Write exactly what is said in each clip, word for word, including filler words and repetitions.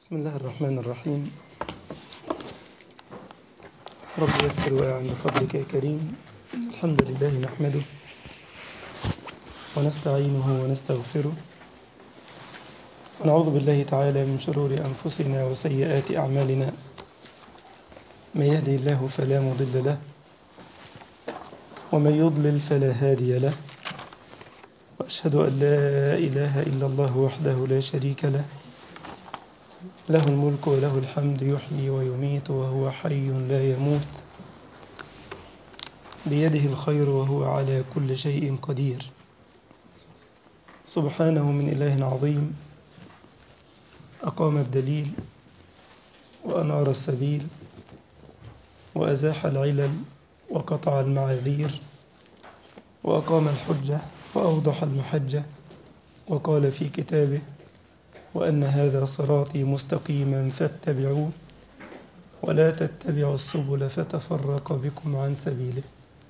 بسم الله الرحمن الرحيم. رب يسر وأعن بفضلك يا كريم. الحمد لله نحمده ونستعينه ونستغفره ونعوذ بالله تعالى من شرور أنفسنا وسيئات أعمالنا. من يهدي الله فلا مضل له ومن يضلل فلا هادي له، وأشهد أن لا إله إلا الله وحده لا شريك له، له الملك وله الحمد، يحيي ويميت وهو حي لا يموت، بيده الخير وهو على كل شيء قدير. سبحانه من إله عظيم أقام الدليل وأنار السبيل وأزاح العلل وقطع المعاذير وأقام الحجة وأوضح المحجة، وقال في كتابه: وأن هذا صراطي مستقيما فاتبعوه ولا تتبعوا السبل فتفرق بكم عن سبيله.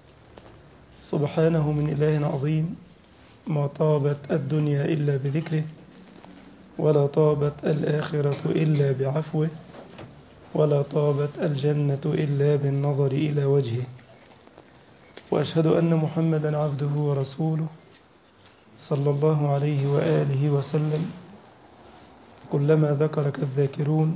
سبحانه من إله عظيم ما طابت الدنيا إلا بذكره، ولا طابت الآخرة إلا بعفوه، ولا طابت الجنة إلا بالنظر إلى وجهه. وأشهد أن محمدا عبده ورسوله صلى الله عليه وآله وسلم. كلما ذكرك الذاكرون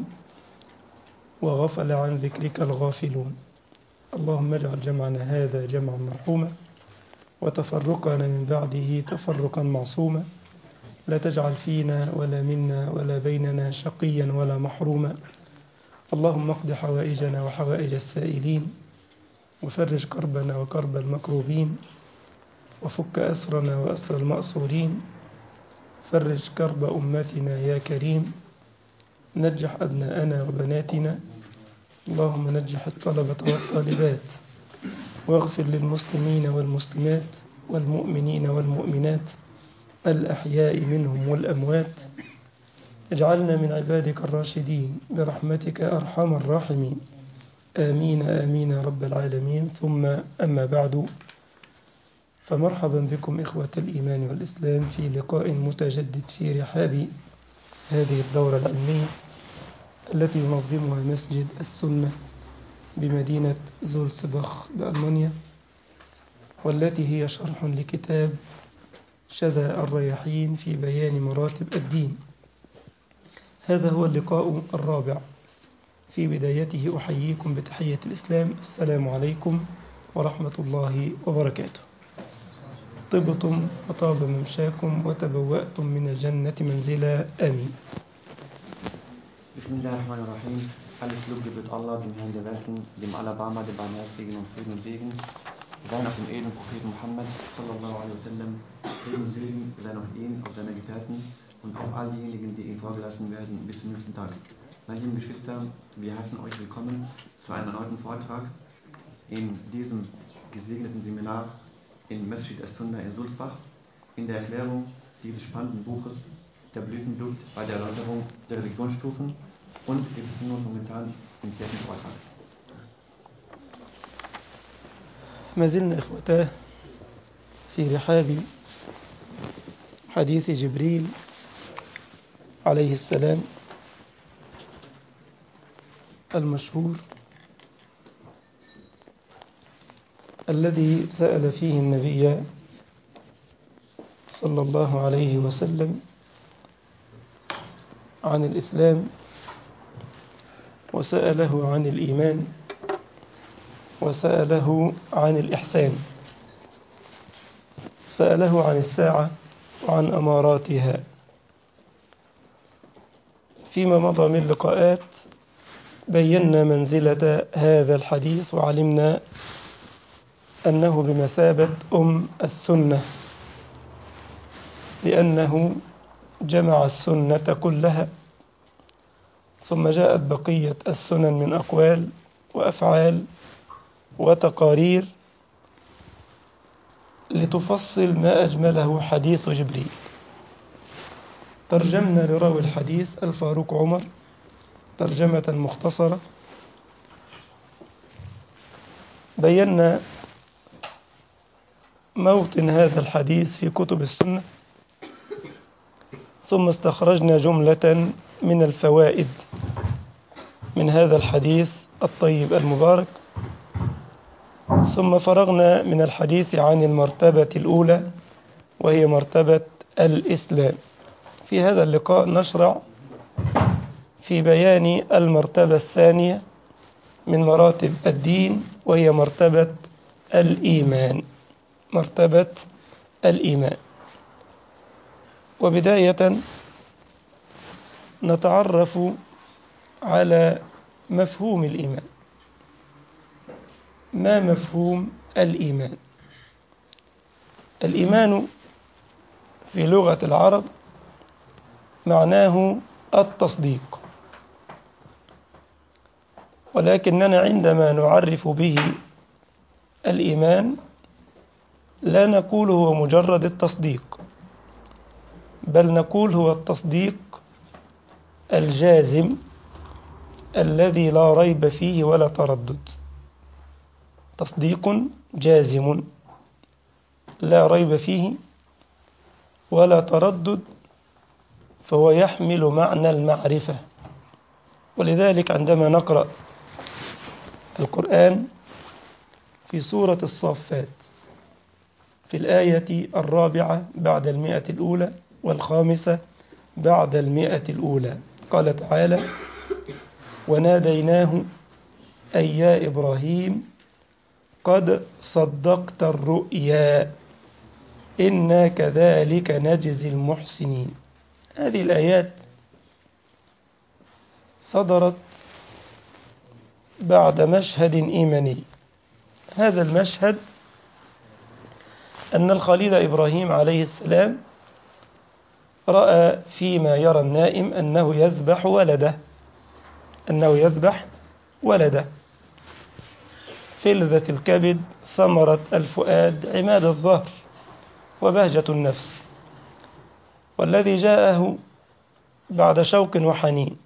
وغفل عن ذكرك الغافلون. اللهم اجعل جمعنا هذا جمعا مرحوما وتفرقنا من بعده تفرقا معصوما، لا تجعل فينا ولا منا ولا بيننا شقيا ولا محروما. اللهم اقض حوائجنا وحوائج السائلين، وفرج كربنا وكرب المكروبين، وفك أسرنا وأسر المأسورين، فرج كرب أمتنا يا كريم، نجح أبناءنا وبناتنا. اللهم نجح الطلبة والطالبات، واغفر للمسلمين والمسلمات والمؤمنين والمؤمنات الأحياء منهم والأموات. اجعلنا من عبادك الراشدين برحمتك أرحم الراحمين. آمين آمين يا رب العالمين. ثم أما بعد، فمرحبا بكم إخوة الإيمان والإسلام في لقاء متجدد في رحاب هذه الدورة العلمية التي ينظمها مسجد السنة بمدينة زولسبخ بألمانيا، والتي هي شرح لكتاب شذا الرياحين في بيان مراتب الدين. هذا هو اللقاء الرابع. في بدايته أحييكم بتحية الإسلام: السلام عليكم ورحمة الله وبركاته. طبتم وطاب ممشاكم وتبوأتم من الجنة منزلا. آمين. Bismillahirrahmanirrahim. Alles Lob gebührt Allah, dem Herrn der Welten, dem Allerbarmer, dem Barmherzigen, und Frieden und Segen seien auf dem edlen Propheten Muhammad sallallahu alaihi wasallam. Frieden und Segen seien auf ihn, auf seine Gefährten und auf all diejenigen, die ihn vorgelassen werden bis zum jüngsten Tag. Meine lieben Geschwister, wir heißen euch willkommen zu einem erneuten Vortrag in diesem gesegneten Seminar in Masjid as-Sunnah in Sulzbach, in der Erklärung dieses spannenden Buches Der Blütenduft bei der Erläuterung der Religionsstufen, und wir befinden uns momentan im vierten Vortrag. ما زلنا إخوتاه في رحاب حديث جبريل عليه السلام المشهور، الذي سأل فيه النبي صلى الله عليه وسلم عن الإسلام، وسأله عن الإيمان، وسأله عن الإحسان، سأله عن الساعة وعن أماراتها. فيما مضى من لقاءات بينا منزلة هذا الحديث، وعلمنا أنه بمثابة أم السنة، لأنه جمع السنة كلها، ثم جاءت بقية السنن من أقوال وأفعال وتقارير لتفصل ما أجمله حديث جبريل. ترجمنا لراوي الحديث الفاروق عمر ترجمة مختصرة، بينا موطن هذا الحديث في كتب السنة، ثم استخرجنا جملة من الفوائد من هذا الحديث الطيب المبارك، ثم فرغنا من الحديث عن المرتبة الأولى وهي مرتبة الإسلام. في هذا اللقاء نشرع في بيان المرتبة الثانية من مراتب الدين وهي مرتبة الإيمان. مرتبة الإيمان. وبداية نتعرف على مفهوم الإيمان. ما مفهوم الإيمان؟ الإيمان في لغة العرب معناه التصديق، ولكننا عندما نعرف به الإيمان لا نقول هو مجرد التصديق، بل نقول هو التصديق الجازم الذي لا ريب فيه ولا تردد. تصديق جازم لا ريب فيه ولا تردد، فهو يحمل معنى المعرفة. ولذلك عندما نقرأ القرآن في سورة الصافات في الآية الرابعة بعد المئة الأولى والخامسة بعد المئة الأولى قال تعالى: وناديناه أي يا إبراهيم قد صدقت الرؤيا إنا كذلك نجزي المحسنين. هذه الآيات صدرت بعد مشهد إيماني. هذا المشهد أن الخليل إبراهيم عليه السلام رأى فيما يرى النائم أنه يذبح ولده أنه يذبح ولده فلذة الكبد، ثمرة الفؤاد، عماد الظهر، وبهجة النفس، والذي جاءه بعد شوق وحنين.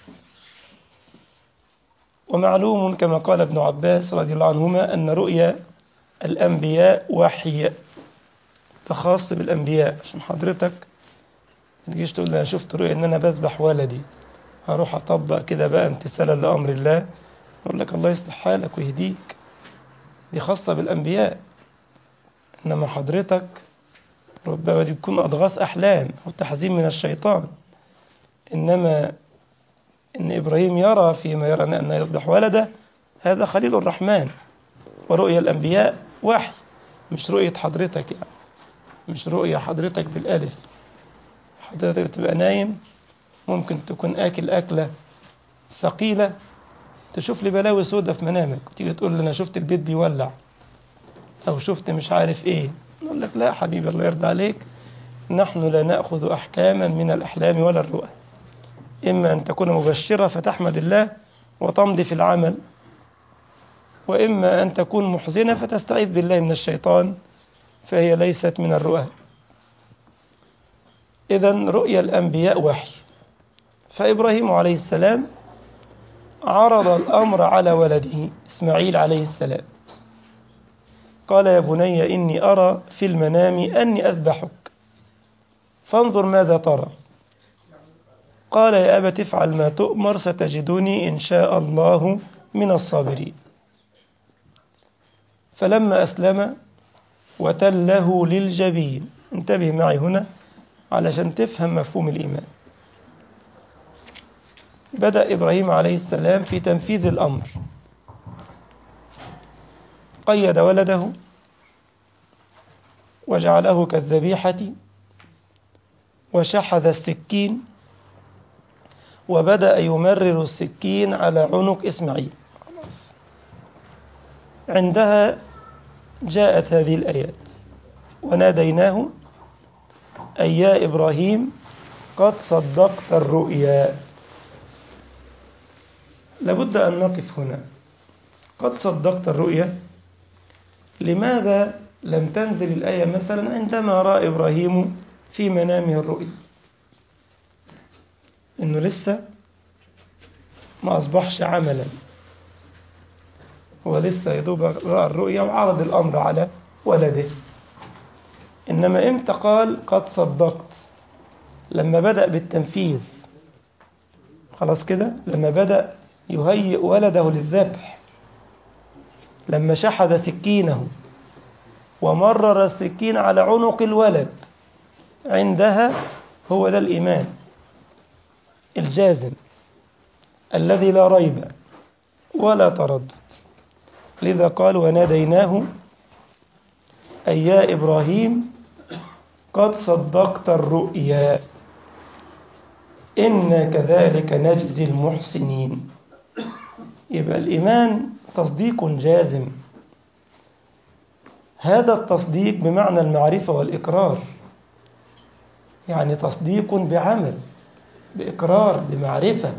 ومعلوم كما قال ابن عباس رضي الله عنهما أن رؤيا الأنبياء وحي تخاص بالأنبياء. عشان حضرتك ما تجيش تقول لي أنا شفت رؤيا إن أنا بذبح ولدي هروح أطبق كده بقى امتثالا لأمر الله، أقول لك الله يصلح حالك ويهديك، دي خاصة بالأنبياء. إنما حضرتك ربما دي تكون أضغاث أحلام أو تحزين من الشيطان. إنما إن إبراهيم يرى فيما يرى أن يذبح ولده هذا خليل الرحمن، ورؤيا الأنبياء وحي، مش رؤية حضرتك، يعني مش رؤية حضرتك بالألف. حضرتك تبقى نايم ممكن تكون آكل أكلة ثقيلة تشوف لي بلاوي سودة في منامك، تيجي تقول لي أنا شفت البيت بيولع أو شفت مش عارف إيه. نقول لك لا حبيبي الله يرضى عليك، نحن لا نأخذ أحكاما من الأحلام ولا الرؤى. إما أن تكون مبشرة فتحمد الله وتمضي في العمل، وإما أن تكون محزنة فتستعيذ بالله من الشيطان فهي ليست من الرؤى. إذن رؤيا الأنبياء وحي. فإبراهيم عليه السلام عرض الأمر على ولده إسماعيل عليه السلام، قال: يا بني إني أرى في المنام أني أذبحك فانظر ماذا ترى. قال: يا أبت افعل ما تؤمر ستجدني إن شاء الله من الصابرين. فلما أسلم وتله للجبين، انتبه معي هنا علشان تفهم مفهوم الإيمان. بدأ إبراهيم عليه السلام في تنفيذ الأمر، قيد ولده وجعله كالذبيحة وشحذ السكين وبدأ يمرر السكين على عنق إسماعيل. عندها جاءت هذه الآيات: وناديناه أي يا إبراهيم قد صدقت الرؤيا. لابد أن نقف هنا. قد صدقت الرؤيا، لماذا لم تنزل الآية مثلا عندما رأى إبراهيم في منامه الرؤيا؟ إنه لسه ما أصبحش عملا، هو لسه يدوب رأى الرؤيا وعرض الأمر على ولده. إنما إمتى قال قد صدقت؟ لما بدأ بالتنفيذ. خلاص كده، لما بدأ يهيئ ولده للذبح، لما شحذ سكينه ومرر السكين على عنق الولد، عندها هو ده الإيمان الجازم الذي لا ريب ولا تردد. لذا قال وناديناه أي يا إبراهيم قد صدقت الرؤيا إنا كذلك نجزي المحسنين. يبقى الإيمان تصديق جازم، هذا التصديق بمعنى المعرفة والإقرار، يعني تصديق بعمل، بإقرار، بمعرفة.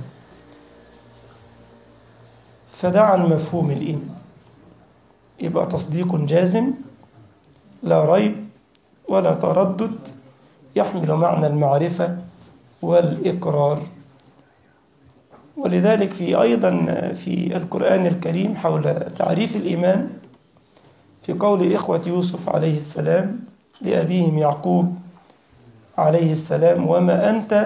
فده عن مفهوم الإيمان، يبقى تصديق جازم لا ريب ولا تردد، يحمل معنى المعرفة والإقرار. ولذلك في أيضا في القرآن الكريم حول تعريف الإيمان في قول إخوة يوسف عليه السلام لأبيهم يعقوب عليه السلام وما أنت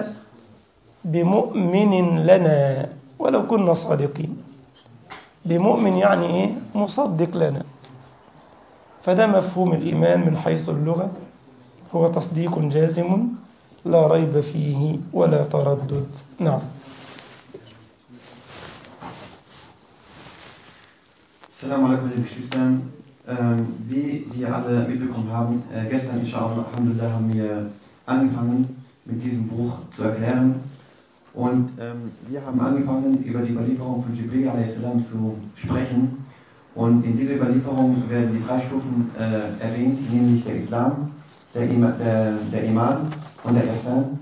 بمؤمن لنا ولو كنا صادقين. بمؤمن يعني إيه؟ مصدق لنا. فده مفهوم الإيمان من حيث اللغة، هو تصديق جازم لا ريب فيه ولا تردد. نعم. Assalamu alaikum, liebe Geschwister. Ähm, wie wir alle mitbekommen haben, äh, gestern, inshallah, Alhamdulillah, haben wir angefangen, mit diesem Buch zu erklären. Und ähm, wir haben angefangen, über die Überlieferung von Jibril a s. zu sprechen. Und in dieser Überlieferung werden die drei Stufen äh, erwähnt, nämlich der Islam, der, Ima, der, der Iman und der Ihsan.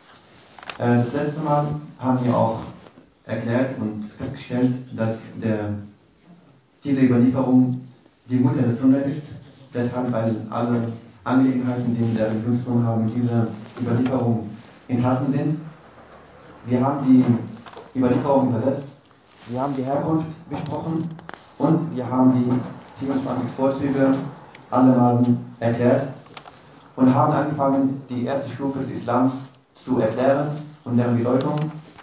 Äh, das letzte Mal haben wir auch erklärt und festgestellt, dass der, diese Überlieferung die Mutter des Sunna ist. Deshalb, weil alle Angelegenheiten, die in der Religion haben, in dieser Überlieferung enthalten sind. Wir haben die Überlieferung übersetzt, wir haben die Herkunft besprochen und wir haben die vierundzwanzig Vorzüge allermaßen erklärt und haben angefangen, die erste Stufe des Islams zu erklären und deren Bedeutung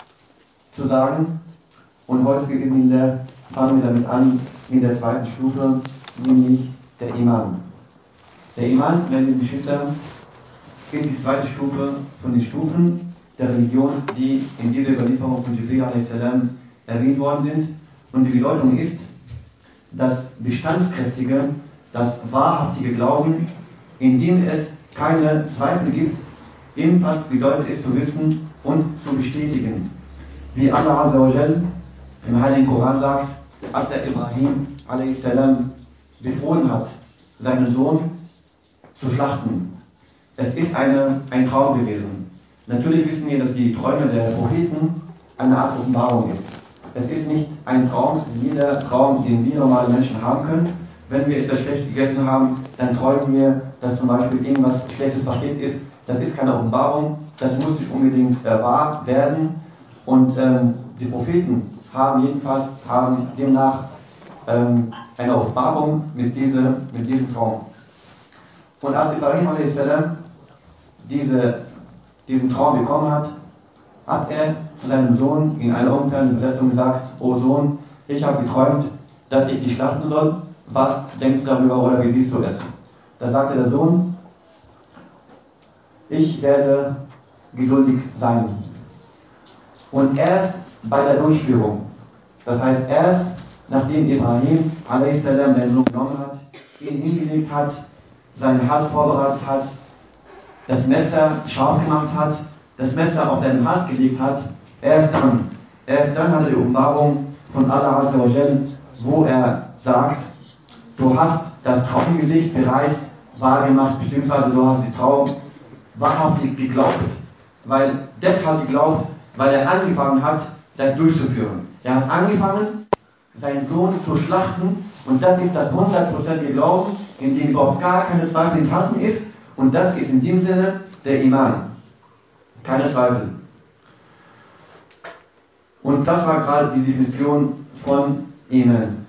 zu sagen. Und heute beginnen wir, fangen wir damit an, in der zweiten Stufe, nämlich der Iman. Der Iman, meine Geschwister, ist die zweite Stufe von den Stufen der Religion, die in dieser Überlieferung von Jibril a s. erwähnt worden sind. Und die Bedeutung ist, das bestandskräftige, das wahrhaftige Glauben, in dem es keine Zweifel gibt. Ebenfalls bedeutet es zu wissen und zu bestätigen. Wie Allah Azza wa Jal im Heiligen Koran sagt, als er Ibrahim a s. befohlen hat, seinen Sohn zu schlachten. Es ist eine, ein Traum gewesen. Natürlich wissen wir, dass die Träume der Propheten eine Art Offenbarung ist. Es ist nicht ein Traum, jeder Traum, den wir normale Menschen haben können. Wenn wir etwas Schlechtes gegessen haben, dann träumen wir, dass zum Beispiel irgendwas Schlechtes passiert ist. Das ist keine Offenbarung, das muss nicht unbedingt äh, wahr werden. Und ähm, die Propheten haben jedenfalls haben demnach ähm, eine Offenbarung mit, diese, mit diesem Traum. Und als Ibrahim a s. diese diesen Traum bekommen hat, hat er zu seinem Sohn in einer umkehrenden Übersetzung gesagt, O Sohn, ich habe geträumt, dass ich dich schlachten soll, was denkst du darüber oder wie siehst du es? Da sagte der Sohn, ich werde geduldig sein. Und erst bei der Durchführung, das heißt erst nachdem Ibrahim a s. seinen Sohn genommen hat, ihn hingelegt hat, seinen Hals vorbereitet hat, das Messer scharf gemacht hat, das Messer auf seinen Hals gelegt hat, erst dann, erst dann hat er die Offenbarung von Allah Azza wa Jal, wo er sagt, du hast das Traumgesicht bereits wahrgemacht, beziehungsweise du hast die Traum wahrhaftig geglaubt, weil deshalb geglaubt, weil er angefangen hat, das durchzuführen. Er hat angefangen, seinen Sohn zu schlachten und das ist das hundertprozentige Glauben, in dem überhaupt gar keine Zweifel enthalten ist. Und das ist in dem Sinne der Iman. Keine Zweifel. Und das war gerade die Definition von Iman.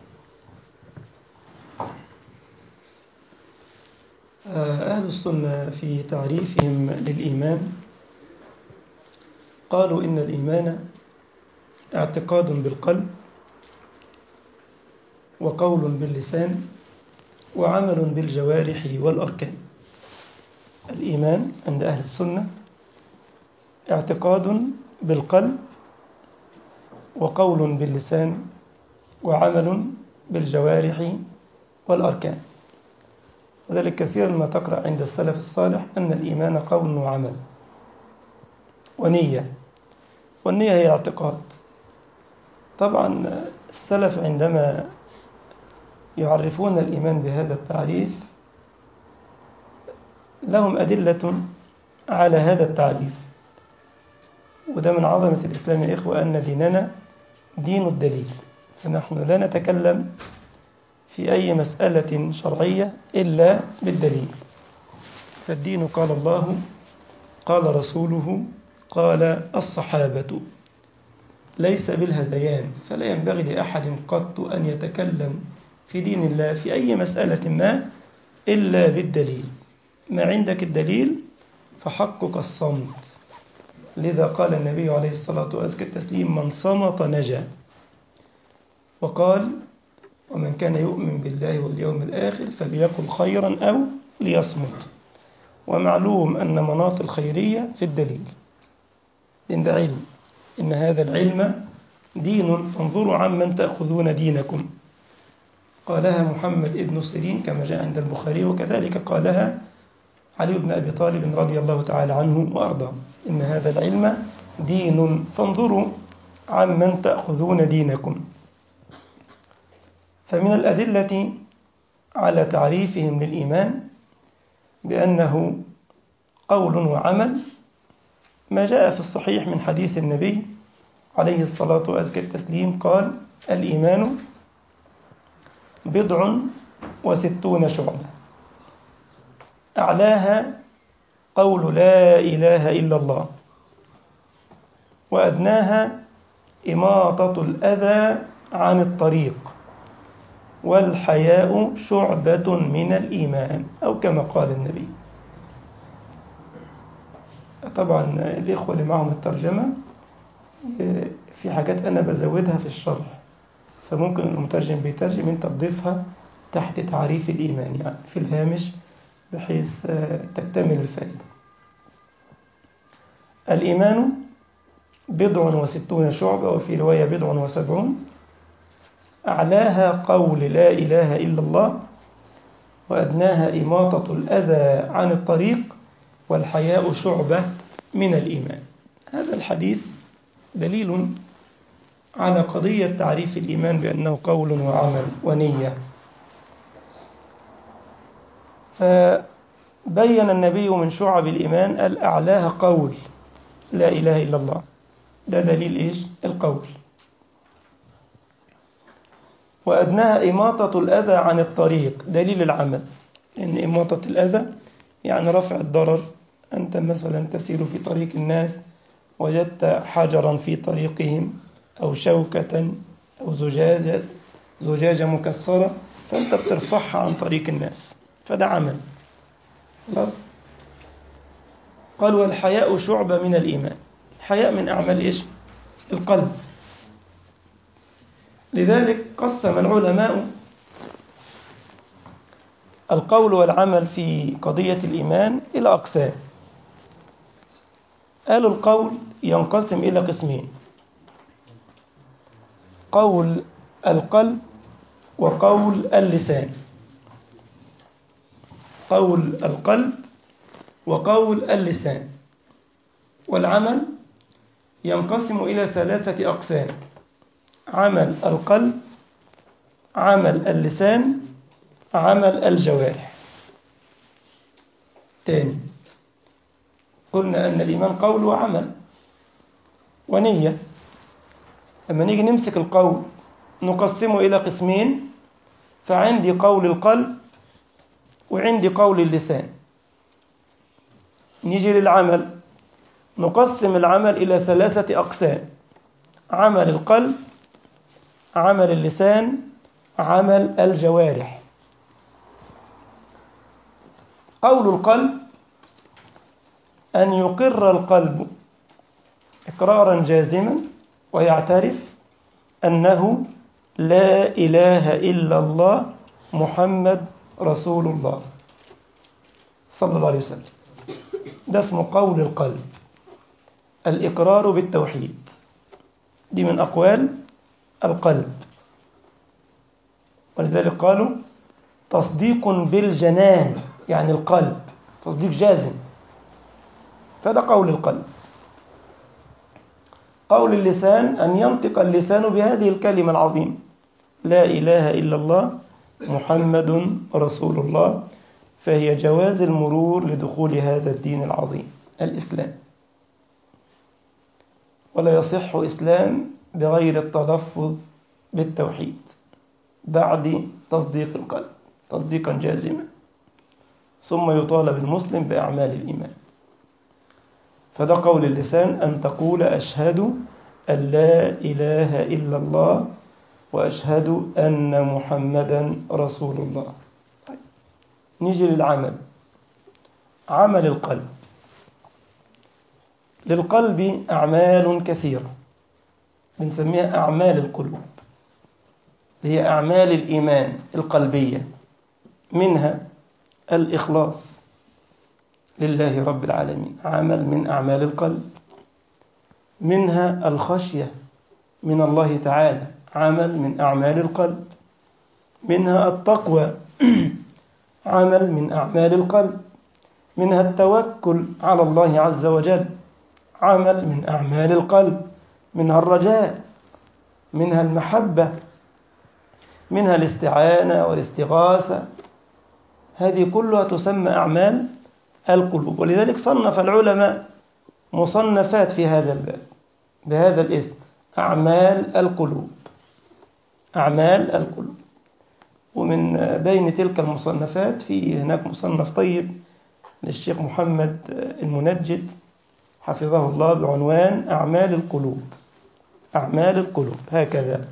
أهل السنة في تعريفهم للإيمان قالوا إن الإيمان اعتقاد بالقلب، وقول باللسان، وعمل بالجوارح والأركان. الإيمان عند أهل السنة اعتقاد بالقلب، وقول باللسان، وعمل بالجوارح والأركان. وذلك كثيرا ما تقرأ عند السلف الصالح أن الإيمان قول وعمل ونية، والنية هي الاعتقاد. طبعا السلف عندما يعرفون الإيمان بهذا التعريف لهم أدلة على هذا التعريف، وده من عظمة الإسلام يا إخوة أن ديننا دين الدليل، فنحن لا نتكلم في أي مسألة شرعية إلا بالدليل. فالدين قال الله، قال رسوله، قال الصحابة، ليس بالهذيان. فلا ينبغي لأحد قط أن يتكلم في دين الله في أي مسألة ما إلا بالدليل. ما عندك الدليل فحقك الصمت. لذا قال النبي عليه الصلاة والسلام: من صمت نجا. وقال: ومن كان يؤمن بالله واليوم الآخر فليقل خيرا أو ليصمت. ومعلوم أن مناط الخيرية في الدليل، إن ده علم، إن هذا العلم دين، فانظروا عمن تأخذون دينكم. قالها محمد ابن سيرين كما جاء عند البخاري، وكذلك قالها علي بن أبي طالب رضي الله تعالى عنه وأرضاه: إن هذا العلم دين، فانظروا عمن تأخذون دينكم. فمن الأدلة على تعريفهم للإيمان بأنه قول وعمل ما جاء في الصحيح من حديث النبي عليه الصلاة والسلام قال: الإيمان بضع وستون شعبة، أعلاها قول لا إله إلا الله، وأدناها إماطة الأذى عن الطريق، والحياء شعبة من الإيمان، أو كما قال النبي. طبعا الإخوة اللي معهم الترجمة في حاجات أنا بزودها في الشرح، فممكن المترجم بيترجم أنت تضيفها تحت تعريف الإيمان يعني في الهامش بحيث تكتمل الفائدة. الإيمان بضع وستون شعبة، وفي رواية بضع وسبعون، أعلاها قول لا إله إلا الله، وأدناها إماطة الأذى عن الطريق، والحياء شعبة من الإيمان. هذا الحديث دليل على قضية تعريف الإيمان بأنه قول وعمل ونية. فبين النبي من شعب الإيمان الأعلاها قول لا إله إلا الله، ده دليل إيش؟ القول. وأدناها إماطة الأذى عن الطريق، دليل العمل. إن إماطة الأذى يعني رفع الضرر. أنت مثلا تسير في طريق الناس وجدت حجرا في طريقهم أو شوكة أو زجاجة زجاجة مكسرة، فأنت بترفعها عن طريق الناس، فده عمل. خلاص. قال: والحياء شعبة من الإيمان. الحياء من أعمال إيش؟ القلب. لذلك قسم العلماء القول والعمل في قضية الإيمان إلى أقسام. قالوا القول ينقسم إلى قسمين: قول القلب وقول اللسان. قول القلب وقول اللسان. والعمل ينقسم إلى ثلاثة أقسام: عمل القلب، عمل اللسان، عمل الجوارح. تاني، قلنا أن الإيمان قول وعمل ونية. لما نيجي نمسك القول نقسمه إلى قسمين، فعندي قول القلب وعندي قول اللسان. نيجي للعمل نقسم العمل إلى ثلاثة أقسام: عمل القلب، عمل اللسان، عمل الجوارح. قول القلب أن يقر القلب إقرارا جازما ويعترف أنه لا إله إلا الله محمد رسول الله صلى الله عليه وسلم. ده اسمه قول القلب، الإقرار بالتوحيد، دي من أقوال القلب. ولذلك قالوا تصديق بالجنان، يعني القلب تصديق جازم، فده قول القلب. قول اللسان أن ينطق اللسان بهذه الكلمة العظيمة لا إله إلا الله محمد رسول الله، فهي جواز المرور لدخول هذا الدين العظيم الإسلام. ولا يصح إسلام بغير التلفظ بالتوحيد بعد تصديق القلب تصديقا جازما، ثم يطالب المسلم بأعمال الإيمان. فده قول اللسان أن تقول أشهد أن لا إله إلا الله وأشهد أن محمدا رسول الله. نيجي للعمل، عمل القلب. للقلب أعمال كثيرة بنسميها أعمال القلوب، هي أعمال الإيمان القلبية، منها الإخلاص لله رب العالمين، عمل من أعمال القلب. منها الخشية من الله تعالى، عمل من أعمال القلب. منها التقوى، عمل من أعمال القلب. منها التوكل على الله عز وجل، عمل من أعمال القلب. منها الرجاء، منها المحبة، منها الاستعانة والاستغاثة، هذه كلها تسمى أعمال القلوب. ولذلك صنف العلماء مصنفات في هذا الباب بهذا الاسم، أعمال القلوب، أعمال القلوب. ومن بين تلك المصنفات في هناك مصنف طيب للشيخ محمد المنجد حفظه الله بعنوان أعمال القلوب، أعمال القلوب هكذا.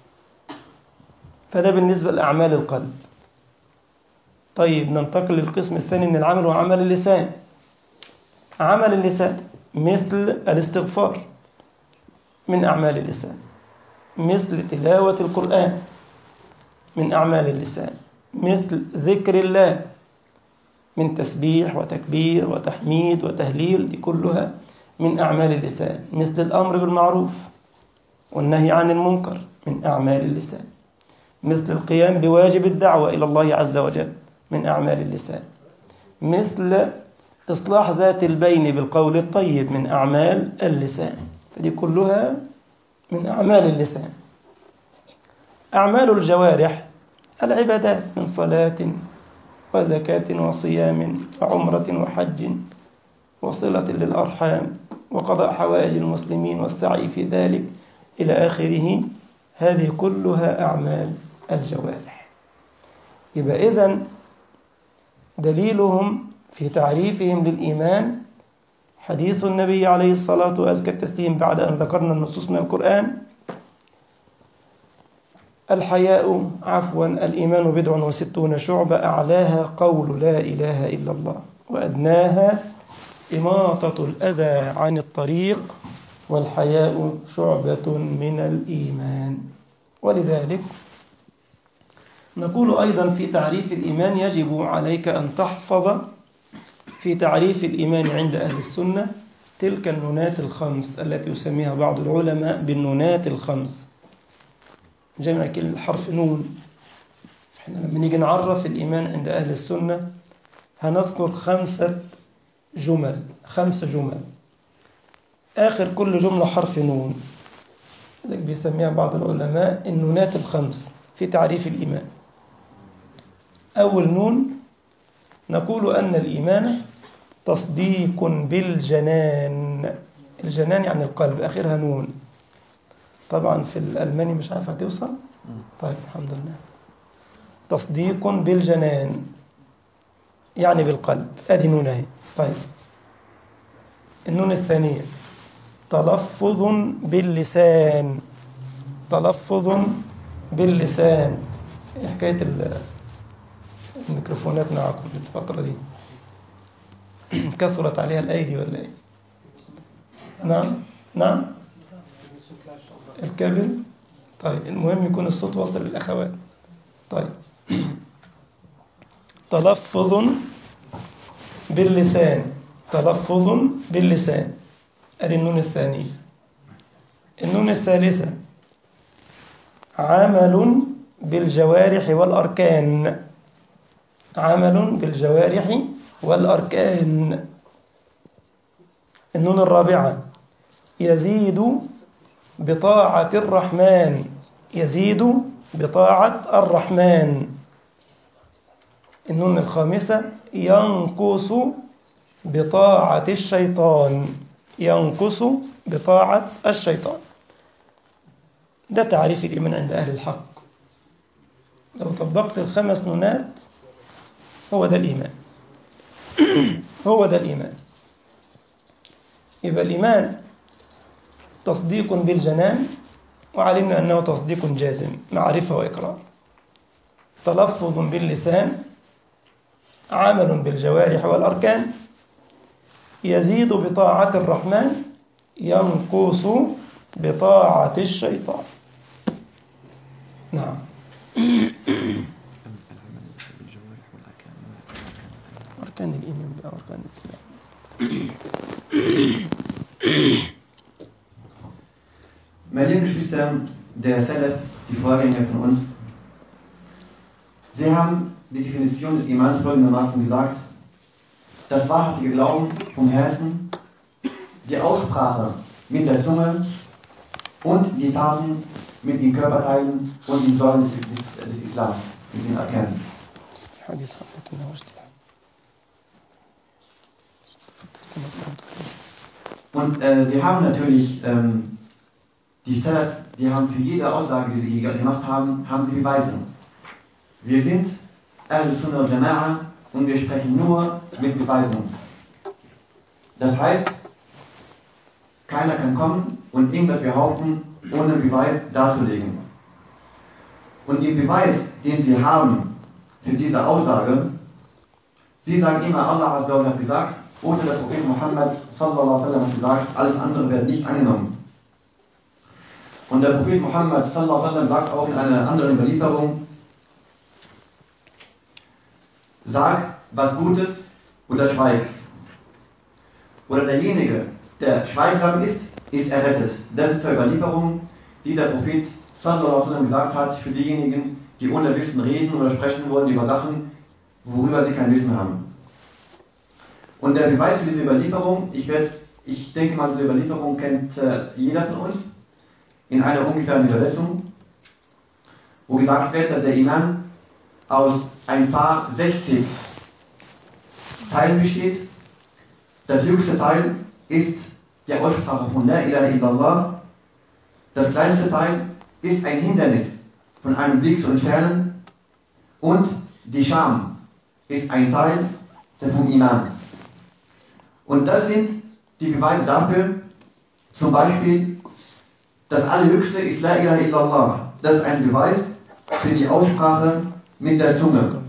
فده بالنسبة لأعمال القلب. طيب ننتقل للقسم الثاني من العمل، وعمل اللسان. عمل اللسان مثل الاستغفار من أعمال اللسان، مثل تلاوة القرآن من أعمال اللسان، مثل ذكر الله من تسبيح وتكبير وتحميد وتهليل، دي كلها من أعمال اللسان. مثل الأمر بالمعروف والنهي عن المنكر من أعمال اللسان. مثل القيام بواجب الدعوة إلى الله عز وجل من أعمال اللسان. مثل إصلاح ذات البين بالقول الطيب من أعمال اللسان، فدي كلها من أعمال اللسان. أعمال الجوارح العبادات من صلاة وزكاة وصيام وعمرة وحج وصلة للأرحام وقضاء حوائج المسلمين والسعي في ذلك إلى آخره، هذه كلها أعمال الجوارح. يبقى إذن دليلهم في تعريفهم للإيمان حديث النبي عليه الصلاة وأزكى التسليم بعد أن ذكرنا النصوص من القرآن: الحياء عفوا الإيمان بضع وستون شعبة، أعلاها قول لا إله إلا الله، وأدناها إماطة الأذى عن الطريق، والحياء شعبة من الإيمان. ولذلك نقول أيضا في تعريف الإيمان يجب عليك أن تحفظ في تعريف الإيمان عند أهل السنة تلك النونات الخمس التي يسميها بعض العلماء بالنونات الخمس، جمع كل حرف نون. احنا لما نيجي نعرف الإيمان عند أهل السنة هنذكر خمسة جمل، خمس جمل آخر كل جملة حرف نون، ذلك بيسميها بعض العلماء النونات الخمس في تعريف الإيمان. أول نون نقول أن الإيمان تصديق بالجنان، الجنان يعني القلب، آخرها نون. طبعا في الألماني مش عارفة توصل، طيب الحمد لله. تصديق بالجنان يعني بالقلب، أدي نون اهي. طيب النون الثانية تلفظ باللسان، تلفظ باللسان. حكاية الميكروفونات معكم في الفترة دي كثرت عليها الأيدي ولا إيه؟ نعم نعم الكابل. طيب المهم يكون الصوت واصل للأخوات. طيب تلفظ باللسان، تلفظ باللسان، ادي النون الثانية. النون الثالثة عمل بالجوارح والأركان، عمل بالجوارح والأركان. النون الرابعة يزيد بطاعة الرحمن، يزيد بطاعة الرحمن. النون الخامسة ينقص بطاعة الشيطان، ينقص بطاعة الشيطان. ده تعريف الإيمان عند أهل الحق. لو طبقت الخمس نونات هو ده الإيمان. هو ده الإيمان. يبقى الإيمان تصديق بالجنان، وعلمنا أنه تصديق جازم، معرفة وإقرار. تلفظ باللسان، عمل بالجوارح والأركان، يزيد بطاعة الرحمن، ينقص بطاعة الشيطان. نعم. أركان الإيمان بأركان الإسلام. Meine lieben Geschwister, der Salaf, die Vorgänger von uns, sie haben die Definition des Imans folgendermaßen gesagt: das wahrhaftige Glauben vom Herzen, die Aussprache mit der Zunge und die Taten mit den Körperteilen und den Säulen des, des, des Islams, mit den Erkennen. Und äh, sie haben natürlich, ähm, die Salaf, die haben für jede Aussage, die sie gemacht haben, haben sie Beweise. Wir sind Ahl Sunnah wal Jama'a und wir sprechen nur mit Beweisen. Das heißt, keiner kann kommen und irgendwas behaupten, ohne Beweis darzulegen. Und den Beweis, den sie haben für diese Aussage, sie sagen immer, Allah Azza wa Jalla hat gesagt, oder der Prophet Muhammad sallallahu alaihi wasallam hat gesagt, alles andere wird nicht angenommen. Und der Prophet Muhammad sallallahu alaihi wasallam sagt auch in einer anderen Überlieferung: Sag was Gutes oder schweig. Oder derjenige, der schweigsam ist, ist errettet. Das sind zwei Überlieferungen, die der Prophet sallallahu alaihi wasallam gesagt hat für diejenigen, die ohne Wissen reden oder sprechen wollen über Sachen, worüber sie kein Wissen haben. Und der Beweis für diese Überlieferung, ich, ich denke mal, diese Überlieferung kennt äh, jeder von uns, in einer ungefähren Übersetzung, wo gesagt wird, dass der Iman aus ein paar sechzig Teilen besteht. Das höchste Teil ist die Aussprache von La ilaha illallah. Das kleinste Teil ist ein Hindernis von einem Blick zu entfernen. Und die Scham ist ein Teil vom Iman. Und das sind die Beweise dafür, zum Beispiel, das Allerhöchste ist La ilaha illallah. Das ist ein Beweis für die Aussprache mit der Zunge.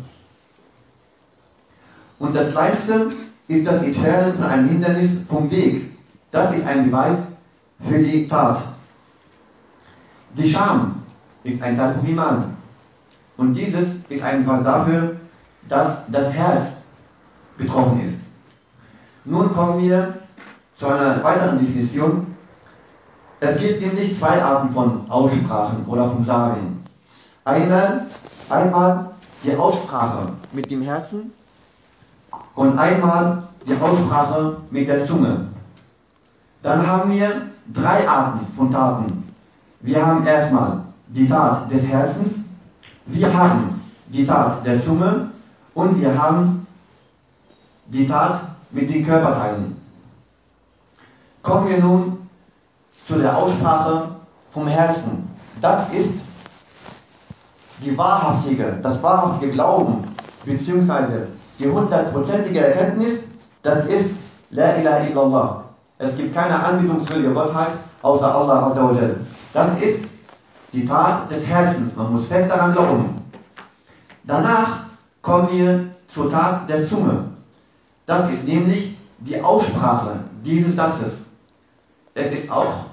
Und das Kleinste ist das Entfernen von einem Hindernis vom Weg. Das ist ein Beweis für die Tat. Die Scham ist ein Teil vom Iman. Und dieses ist ein Beweis dafür, dass das Herz betroffen ist. Nun kommen wir zu einer weiteren Definition. Es gibt nämlich zwei Arten von Aussprachen oder vom Sagen. Einmal, einmal die Aussprache mit dem Herzen und einmal die Aussprache mit der Zunge. Dann haben wir drei Arten von Taten. Wir haben erstmal die Tat des Herzens, wir haben die Tat der Zunge und wir haben die Tat mit den Körperteilen. Kommen wir nun zu der Aussprache vom Herzen. Das ist die wahrhaftige, das wahrhaftige Glauben, beziehungsweise die hundertprozentige Erkenntnis, das ist La ilaha illallah. Es gibt keine anbetungswürdige Gottheit außer Allah Azza wa Jalla. Das ist die Tat des Herzens. Man muss fest daran glauben. Danach kommen wir zur Tat der Zunge. Das ist nämlich die Aussprache dieses Satzes. Es ist auch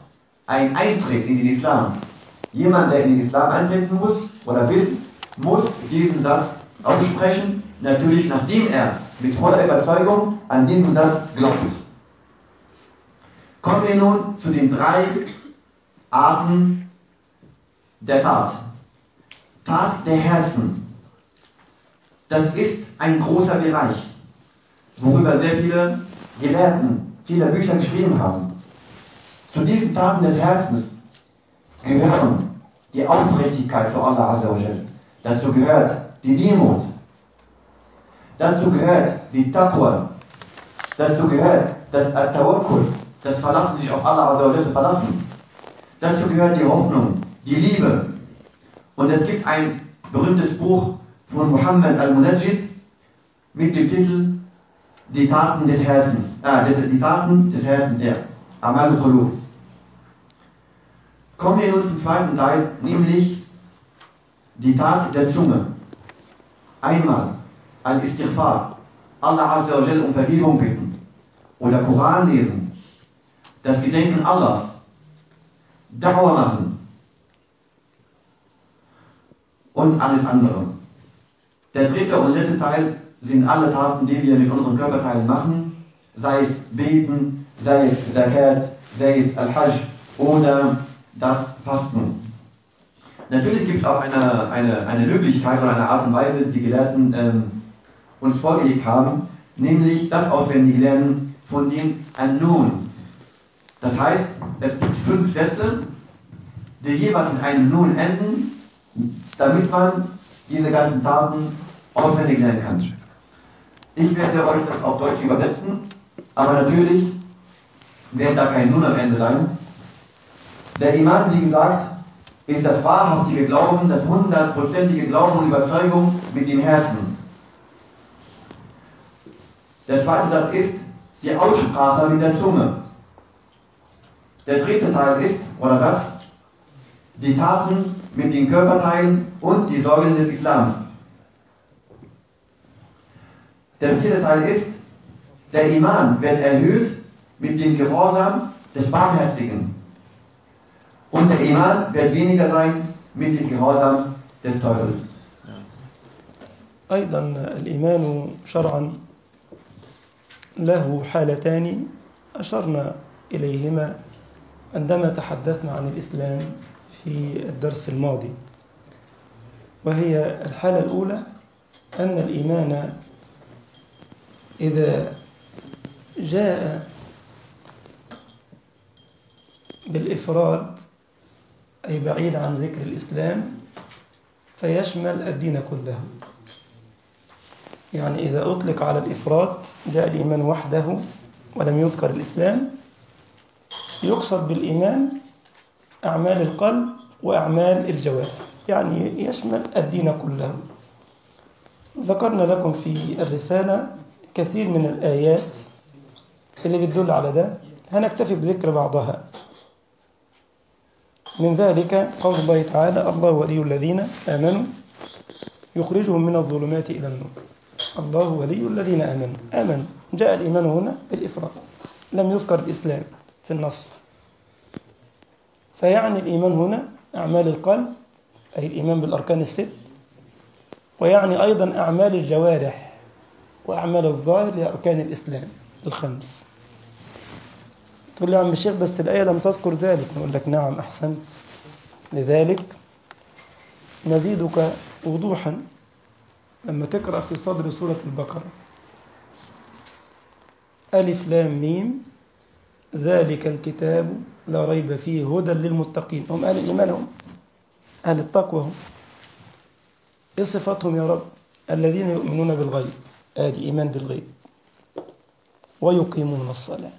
ein Eintritt in den Islam, jemand, der in den Islam eintreten muss oder will, muss diesen Satz aussprechen, natürlich nachdem er mit voller Überzeugung an diesen Satz glaubt. Kommen wir nun zu den drei Arten der Tat. Tat der Herzen. Das ist ein großer Bereich, worüber sehr viele Gelehrten viele Bücher geschrieben haben. Zu diesen Taten des Herzens gehören die Aufrichtigkeit zu Allah Azza wa Jal. Dazu gehört die Demut. Dazu gehört die Taqwa. Dazu gehört das At-Tawakkul, das Verlassen, sich auf Allah Azza wa Jal zu verlassen. Dazu gehört die Hoffnung, die Liebe. Und es gibt ein berühmtes Buch von Muhammad al-Munajjid mit dem Titel Die Taten des Herzens. Äh, die, die Taten des Herzens, ja. Amal al-Qulub. Kommen wir nun zum zweiten Teil, nämlich die Tat der Zunge. Einmal al-Istighfar, Allah Azza wa Jal um Vergebung bitten oder Koran lesen, das Gedenken Allahs, Dauer machen und alles andere. Der dritte und letzte Teil sind alle Taten, die wir mit unseren Körperteilen machen, sei es Beten, sei es Zakat, sei es Al-Hajj oder das Fasten. Natürlich gibt es auch eine, eine, eine Möglichkeit oder eine Art und Weise, die die Gelehrten ähm, uns vorgelegt haben, nämlich das auswendige Lernen von dem An-Nun. Das heißt, es gibt fünf Sätze, die jeweils mit einem Nun enden, damit man diese ganzen Taten auswendig lernen kann. Ich werde euch das auf Deutsch übersetzen, aber natürlich wird da kein Nun am Ende sein. Der Iman, wie gesagt, ist das wahrhaftige Glauben, das hundertprozentige Glauben und Überzeugung mit dem Herzen. Der zweite Satz ist die Aussprache mit der Zunge. Der dritte Teil ist, oder Satz, die Taten mit den Körperteilen und die Säulen des Islams. Der vierte Teil ist, der Iman wird erhöht mit dem Gehorsam des Barmherzigen. Und der Iman wird weniger sein mit dem Gehorsam des Teufels. أيضا الإيمان شرعا له حالتان أشرنا إليهما عندما تحدثنا عن الإسلام في الدرس الماضي، وهي الحالة الأولى أن الإيمان إذا جاء بالإفراد أي بعيد عن ذكر الإسلام فيشمل الدين كله. يعني إذا أطلق على الإفراد جاء الإيمان وحده ولم يذكر الإسلام، يقصد بالإيمان أعمال القلب وأعمال الجوارح، يعني يشمل الدين كله. ذكرنا لكم في الرسالة كثير من الآيات اللي بتدل على ده، هنكتفي بذكر بعضها. من ذلك قول الله تعالى: الله ولي الذين آمنوا يخرجهم من الظلمات إلى النور. الله ولي الذين آمنوا، آمن جاء الإيمان هنا بالإفراد، لم يذكر الإسلام في النص، فيعني الإيمان هنا أعمال القلب أي الإيمان بالأركان الست، ويعني أيضا أعمال الجوارح وأعمال الظاهر لأركان الإسلام الخمس. تقول لي يا عم الشيخ بس الآية لم تذكر ذلك، نقول لك نعم أحسنت. لذلك نزيدك وضوحا لما تقرأ في صدر سورة البقرة: ألف لام ميم ذلك الكتاب لا ريب فيه هدى للمتقين. هم أهل الإيمان، هم أهل التقوى. هم إيه صفاتهم يا رب؟ الذين يؤمنون بالغيب، آدي إيمان بالغيب، ويقيمون الصلاة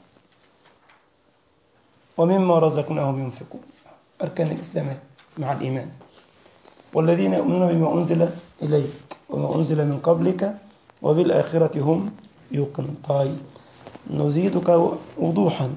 ومما رزقناهم ينفقون، أركان الإسلام مع الإيمان. والذين يؤمنون بما أنزل إليك وما أنزل من قبلك وبالآخرة هم يوقنون. طيب نزيدك وضوحا: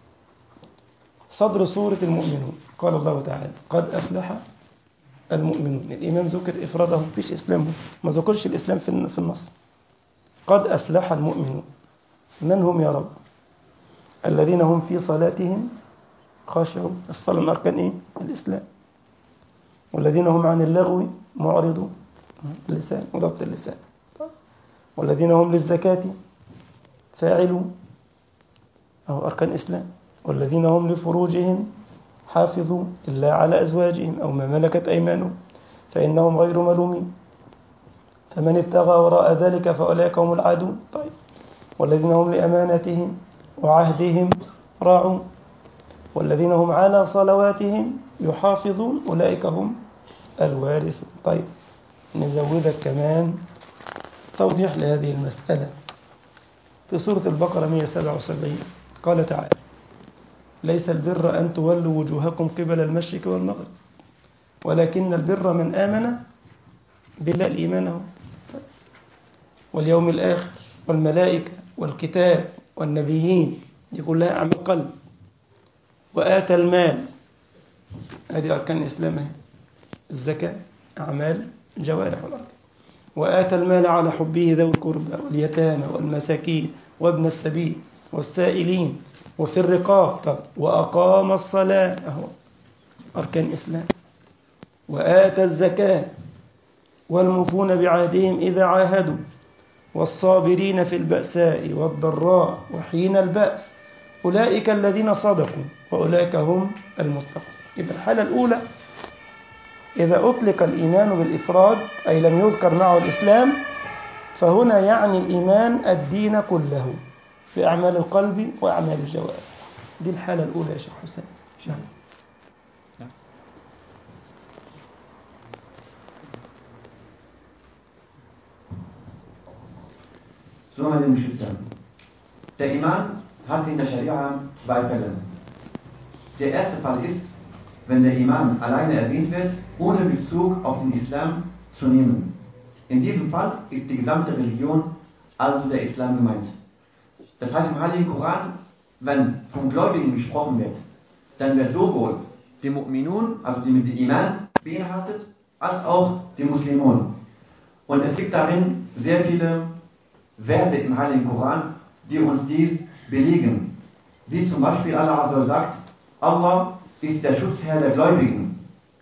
صدر سورة المؤمنون قال الله تعالى: قد أفلح المؤمنون. الإمام ذكر إفرادهم، فيش إسلامهم، ما ذكرش الإسلام في النص. قد أفلح المؤمنون. من هم يا رب؟ الذين هم في صلاتهم خاشعون. الصلاة من أركان إيه؟ الإسلام. والذين هم عن اللغو معرضون، اللسان وضبط اللسان. والذين هم للزكاة فاعلون، أو أركان إسلام. والذين هم لفروجهم حافظون إلا على أزواجهم أو ما ملكت أيمانهم فإنهم غير ملومين، فمن ابتغى وراء ذلك فأولئك هم العادون. طيب، والذين هم لأمانتهم وعهدهم راعون، والذين هم على صلواتهم يحافظون أولئك هم الوارثون. طيب، نزودك كمان توضيح لهذه المسألة. في سورة البقرة مئة وسبعة وسبعين قال تعالى: ليس البر أن تولوا وجوهكم قبل المشرق والمغرب ولكن البر من آمن بالله، الإيمان واليوم الآخر والملائكة والكتاب والنبيين، دي كلها أعمال قلب. وآتى المال، هذه أركان الإسلام. الزكاة أعمال جوارح والأركان. وآتى المال على حبه ذوي القربى واليتامى والمساكين وابن السبيل والسائلين وفي الرقاب. طب وأقام الصلاة، أهو أركان إسلام. وآتى الزكاة والموفون بعهدهم إذا عاهدوا والصابرين في البأساء والضراء وحين البأس أولئك الذين صدقوا وأولئك هم المتقون. إذا الحالة الأولى إذا أطلق الإيمان بالإفراد أي لم يذكر معه الإسلام، فهنا يعني الإيمان الدين كله في أعمال القلب وأعمال الجوارح. دي الحالة الأولى يا شيخ حسين. نعم. So, meine Geschwister, der Iman hat in der Scharia zwei Fälle. Der erste Fall ist, wenn der Iman alleine erwähnt wird, ohne Bezug auf den Islam zu nehmen. In diesem Fall ist die gesamte Religion, also der Islam, gemeint. Das heißt im Heiligen Koran, wenn vom Gläubigen gesprochen wird, dann wird sowohl die Mu'minun, also die mit dem Iman beinhaltet, als auch die Muslimun. Und es gibt darin sehr viele Verse im Heiligen Koran, die uns dies belegen. Wie zum Beispiel Allah Azza wa sagt: Allah ist der Schutzherr der Gläubigen.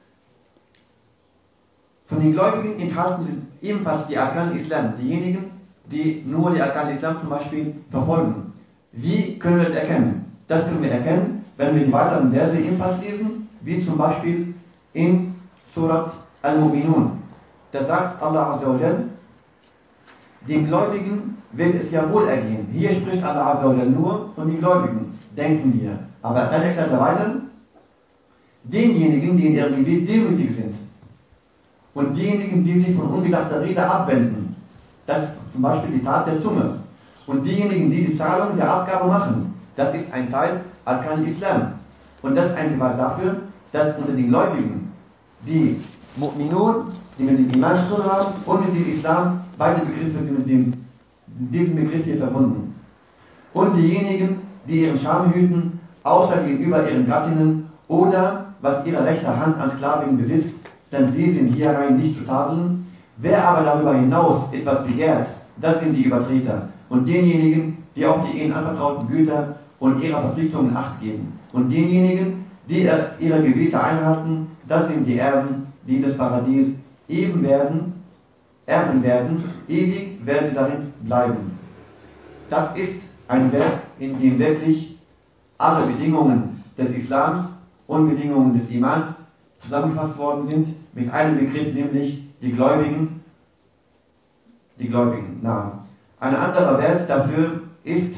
Von den Gläubigen enthalten sind ebenfalls die Arkan Islam, diejenigen, die nur die Arkan Islam zum Beispiel verfolgen. Wie können wir es erkennen? Das können wir erkennen, wenn wir die weiteren Verse ebenfalls lesen, wie zum Beispiel in Surat Al-Mu'minun. Da sagt Allah Azza wa Jal: den Gläubigen wird es ja wohl ergehen. Hier spricht Allah Azza wa Jal nur von den Gläubigen, denken wir. Aber dann erklärt er weiter: denjenigen, die in ihrem Gebet demütig sind und diejenigen, die sich von ungedachter Rede abwenden. Das ist zum Beispiel die Tat der Zunge. Und diejenigen, die die Zahlung der Abgabe machen. Das ist ein Teil Arkan Islam. Und das ist ein Beweis dafür, dass unter den Gläubigen die Mu'minun, die mit dem Iman zu tun haben, und mit dem Islam, beide Begriffe sind mit dem, diesem Begriff hier verbunden. Und diejenigen, die ihren Scham hüten, außer gegenüber ihren Gattinnen oder was ihre rechte Hand an Sklavinnen besitzt, denn sie sind hierein nicht zu tadeln. Wer aber darüber hinaus etwas begehrt, das sind die Übertreter und denjenigen, die auf die ihnen anvertrauten Güter und ihrer Verpflichtungen Acht geben. Und denjenigen, die ihre Gebete einhalten, das sind die Erben, die in das Paradies eben werden, erben werden, ewig werden sie darin bleiben. Das ist ein Vers, in dem wirklich alle Bedingungen des Islams und Bedingungen des Imans zusammengefasst worden sind, mit einem Begriff, nämlich die Gläubigen. Die Gläubigen, na. Ein anderer Vers dafür ist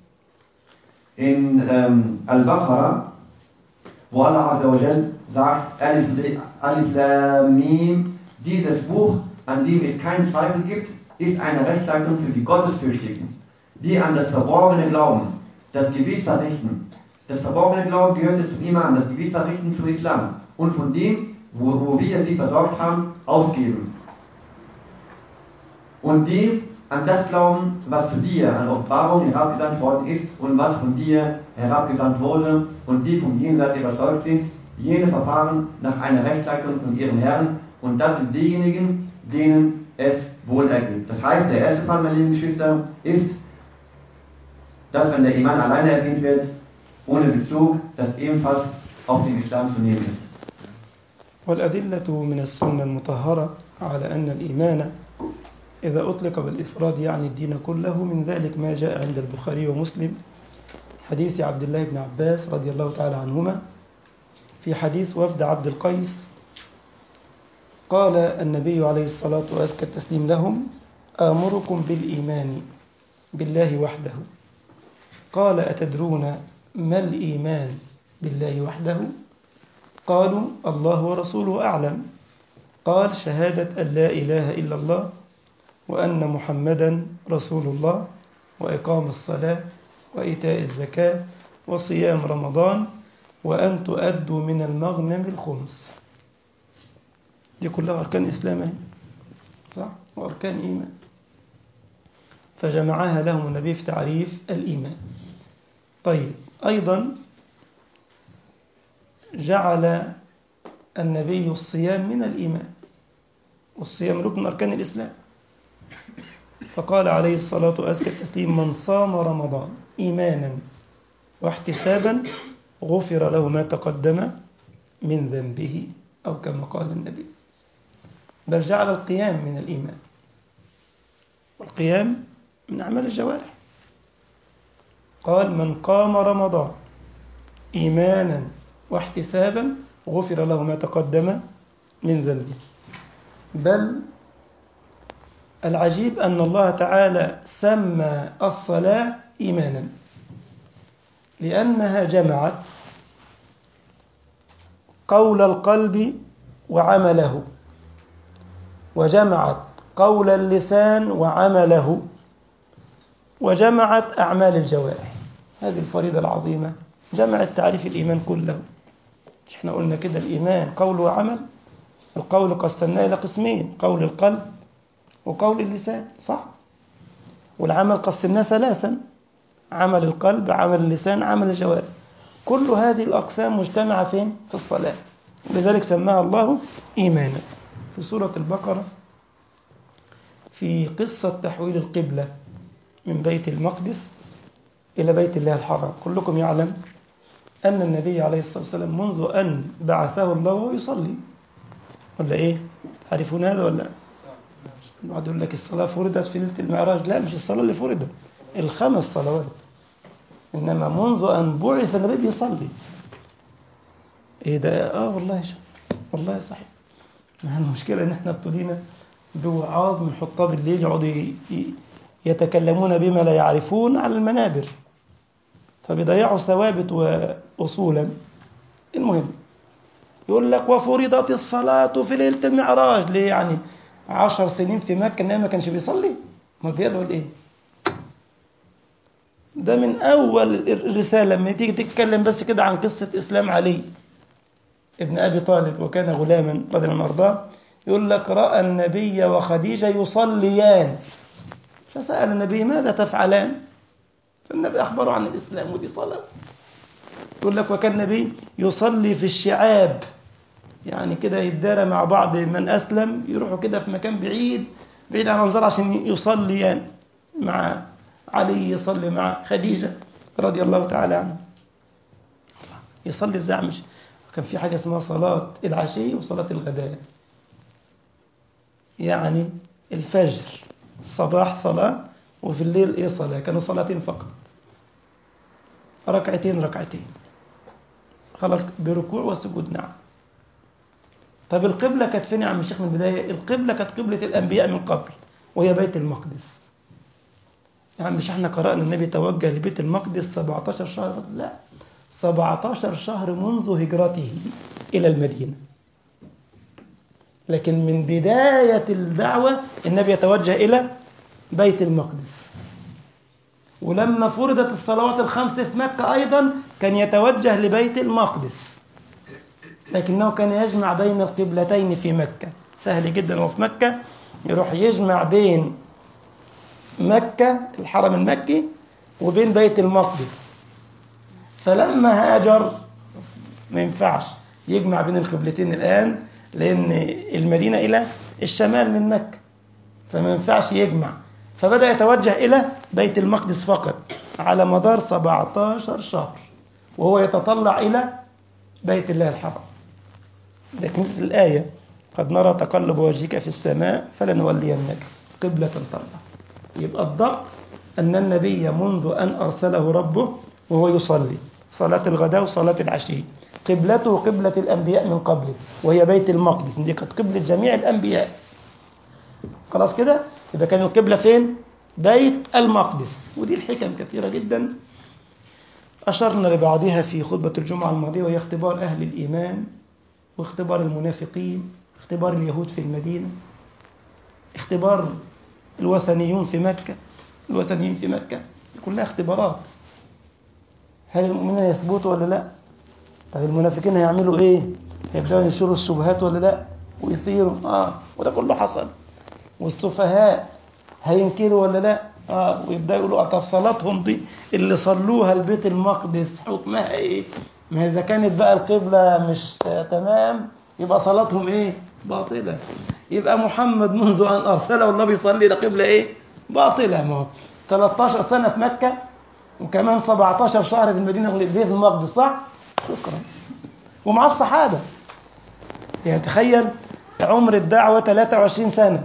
in ähm, Al-Baqarah, wo Allah Azza wa Jal sagt: Alif, Alif Lam Mim, dieses Buch, an dem es keinen Zweifel gibt, ist eine Rechtleitung für die Gottesfürchtigen, die an das Verborgene glauben, das Gebet verrichten. Das verborgene Glauben gehörte zum Iman, das Gebet verrichten zum Islam und von dem, wo, wo wir sie versorgt haben, ausgeben. Und die an das glauben, was zu dir an Offenbarung herabgesandt worden ist und was von dir herabgesandt wurde, und die vom Jenseits überzeugt sind, jene verfahren nach einer Rechtleitung von ihrem Herrn, und das sind diejenigen, denen es wohl ergeht. Das heißt, der erste Fall, meine lieben Geschwister, ist, dass wenn der Iman alleine erwähnt wird, ohne Bezug, dass ebenfalls auf den Islam zu nehmen ist. والأدلة من السنة المطهرة على أن الإيمان إذا أطلق بالإفراد يعني الدين كله. من ذلك ما جاء عند البخاري ومسلم حديث عبد الله بن عباس رضي الله تعالى عنهما في حديث وفد عبد القيس، قال النبي عليه الصلاة وأزكى التسليم لهم: آمركم بالإيمان بالله وحده. قال: أتدرون ما الإيمان بالله وحده؟ قالوا: الله ورسوله أعلم. قال: شهادة أن لا إله إلا الله وأن محمدا رسول الله وإقام الصلاة وإيتاء الزكاة وصيام رمضان وأن تؤدوا من المغنم الخمس. دي كلها أركان إسلام، صح؟ وأركان إيمان، فجمعها لهم النبي في تعريف الإيمان. طيب، أيضا جعل النبي الصيام من الإيمان، والصيام ركن أركان الإسلام، فقال عليه الصلاة وأزكى التسليم: من صام رمضان إيمانا واحتسابا غفر له ما تقدم من ذنبه، أو كما قال النبي. بل جعل القيام من الإيمان، والقيام من أعمال الجوارح. قال: من قام رمضان إيمانا واحتسابا غفر له ما تقدم من ذنبه. بل العجيب أن الله تعالى سمى الصلاة إيمانا، لأنها جمعت قول القلب وعمله، وجمعت قول اللسان وعمله، وجمعت أعمال الجوارح. هذه الفريضة العظيمة جمعت تعريف الإيمان كله. مش احنا قلنا كده الإيمان قول وعمل؟ القول قسمناه إلى قسمين: قول القلب وقول اللسان، صح؟ والعمل قسمناه ثلاثا: عمل القلب، عمل اللسان، عمل الجوارح. كل هذه الأقسام مجتمعة فين؟ في الصلاة، ولذلك سماها الله إيمانا. في سورة البقرة في قصة تحويل القبلة من بيت المقدس إلى بيت الله الحرام. كلكم يعلم أن النبي عليه الصلاة والسلام منذ أن بعثه الله وهو يصلي، ولا إيه؟ تعرفون هذا ولا؟ بعد يقول لك الصلاة فرضت في ليلة المعراج. لا، مش الصلاة اللي فرضت، الخمس صلوات. إنما منذ أن بعث النبي بيصلي. إيه ده؟ آه والله شو. والله صحيح. ما المشكلة إن إحنا ابتلينا بوعاظ من حطاب الليل يقعدوا يتكلمون بما لا يعرفون على المنابر، فبيضيعوا ثوابت وأصولا. المهم يقول لك وفرضت الصلاة في ليلة المعراج. ليه يعني؟ عشر سنين في مكة النبي ما كانش بيصلي؟ ما بيدعو لإيه؟ ده من أول الرسالة لما تيجي تتكلم بس كده عن قصة إسلام علي ابن أبي طالب، وكان غلاما رضي الله عنه وارضاه، يقول لك رأى النبي وخديجة يصليان، فسأل النبي: ماذا تفعلان؟ فالنبي أخبره عن الإسلام، ودي صلاة. يقول لك وكان النبي يصلي في الشعاب، يعني كده يتدارى مع بعض من أسلم، يروحوا كده في مكان بعيد بعيد عن الأنظار عشان يصليان مع علي، يصلي مع خديجة رضي الله تعالى عنها. يصلي ازاي؟ مش كان في حاجة اسمها صلاة العشي وصلاة الغداء، يعني الفجر الصباح صلاة، وفي الليل ايه صلاة. كانوا صلاتين فقط، ركعتين ركعتين خلاص، بركوع وسجود. نعم. طب القبلة كانت فين يا عم الشيخ من البداية؟ القبلة كانت قبلة الأنبياء من قبل، وهي بيت المقدس. يعني مش احنا قرأنا النبي توجه لبيت المقدس سبعة عشر شهر؟ لا، سبعة عشر شهر منذ هجرته إلى المدينة. لكن من بداية الدعوة النبي يتوجه إلى بيت المقدس. ولما فرضت الصلوات الخمس في مكة أيضا كان يتوجه لبيت المقدس، لكنه كان يجمع بين القبلتين في مكة. سهل جدا، وفي مكة يروح يجمع بين مكة الحرم المكي وبين بيت المقدس. فلما هاجر ما ينفعش يجمع بين القبلتين الآن، لأن المدينة إلى الشمال من مكة، فما ينفعش يجمع. فبدأ يتوجه إلى بيت المقدس فقط على مدار سبعة عشر شهر، وهو يتطلع إلى بيت الله الحرام. ده مثل الآية قد نرى تقلب وجهك في السماء فلنولينك قبلة ترضى. يبقى الضبط أن النبي منذ أن أرسله ربه وهو يصلي صلاة الغداء وصلاة العشي قبلته قبلة الأنبياء من قبله وهي بيت المقدس، دي كانت قبلة جميع الأنبياء. خلاص كده يبقى كان القبلة فين؟ بيت المقدس. ودي الحكم كثيرة جدا أشرنا لبعضها في خطبة الجمعة الماضية، وهي اختبار أهل الإيمان واختبار المنافقين، اختبار اليهود في المدينة، اختبار الوثنيون في مكة، الوثنيين في مكة، كلها اختبارات. هل المؤمنين يثبتوا ولا لا؟ طيب المنافقين هيعملوا ايه؟ هيبدأوا ينشروا الشبهات ولا لا؟ ويصيروا اه وده كله حصل. والسفهاء هينكروا ولا لا؟ اه ويبدأوا يقولوا طب صلاتهم دي اللي صلوها البيت المقدس حكمها ايه؟ ما إذا كانت بقى القبلة مش تمام يبقى صلاتهم ايه؟ باطلة. يبقى محمد منذ أن أرسله الله بيصلي لقبلة ايه؟ باطلة. ما هو ثلاثة عشر سنة في مكة وكمان سبعة عشر شهر في المدينة في البيت المقدس، صح؟ شكرا. ومع الصحابة يعني تخيل عمر الدعوة ثلاثة وعشرين سنة،